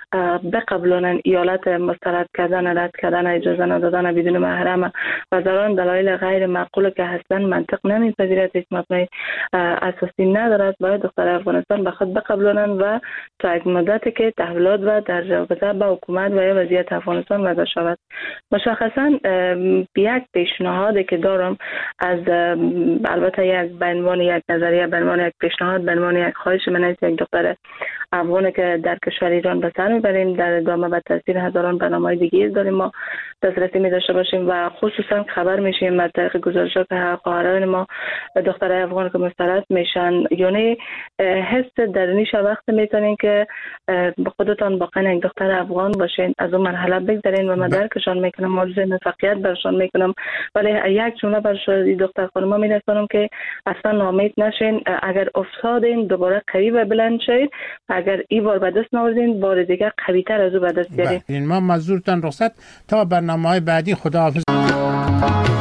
بقبلونن ایالت مسترد کردن، رد کردن، اجازه ندادن بدون محرم و ضرر دلایل غیر معقول که هستن منطق نمیپذیرد، هیچ مبنای اساسی ندارد. باید دخترای افغانستان به خود بقبلونن و تا یک مدتی که تحولات و در رابطه با حکومت و یا وضعیت افغانستان وضع شود. مشخصا یک پیشنهادی که دارم از البته یک به عنوان یک نظریه، به عنوان یک پیشنهاد، به عنوان یک خواهش من از یک دختر افغانی که در کشور ایران به سر میبریم در ادامه و تاثیر هزاران برنامه‌های دیگه داریم ما دسترسی می داشته باشیم و خصوصا خبر میشیم از طریق گزارشات که خواهران ما دخترای افغان که مسترد میشن یعنی حس درونیش وقت میتونین که به خودتان واقعا یک دختر افغان باشین از اون مرحله بگذرین و من درکشان میکنم، موضوع موفقیت برشان میکنم. ولی یک جمله برای دختر خانم میرسونم که اصلا ناامید نشین. اگر افتادین دوباره قوی و بلند شید، اگر این بار به دست نوردین بار دیگه قوی تر از او به دست بیارین. ما مزورتان رخصت تا برنامه‌های بعدی. خداحافظ.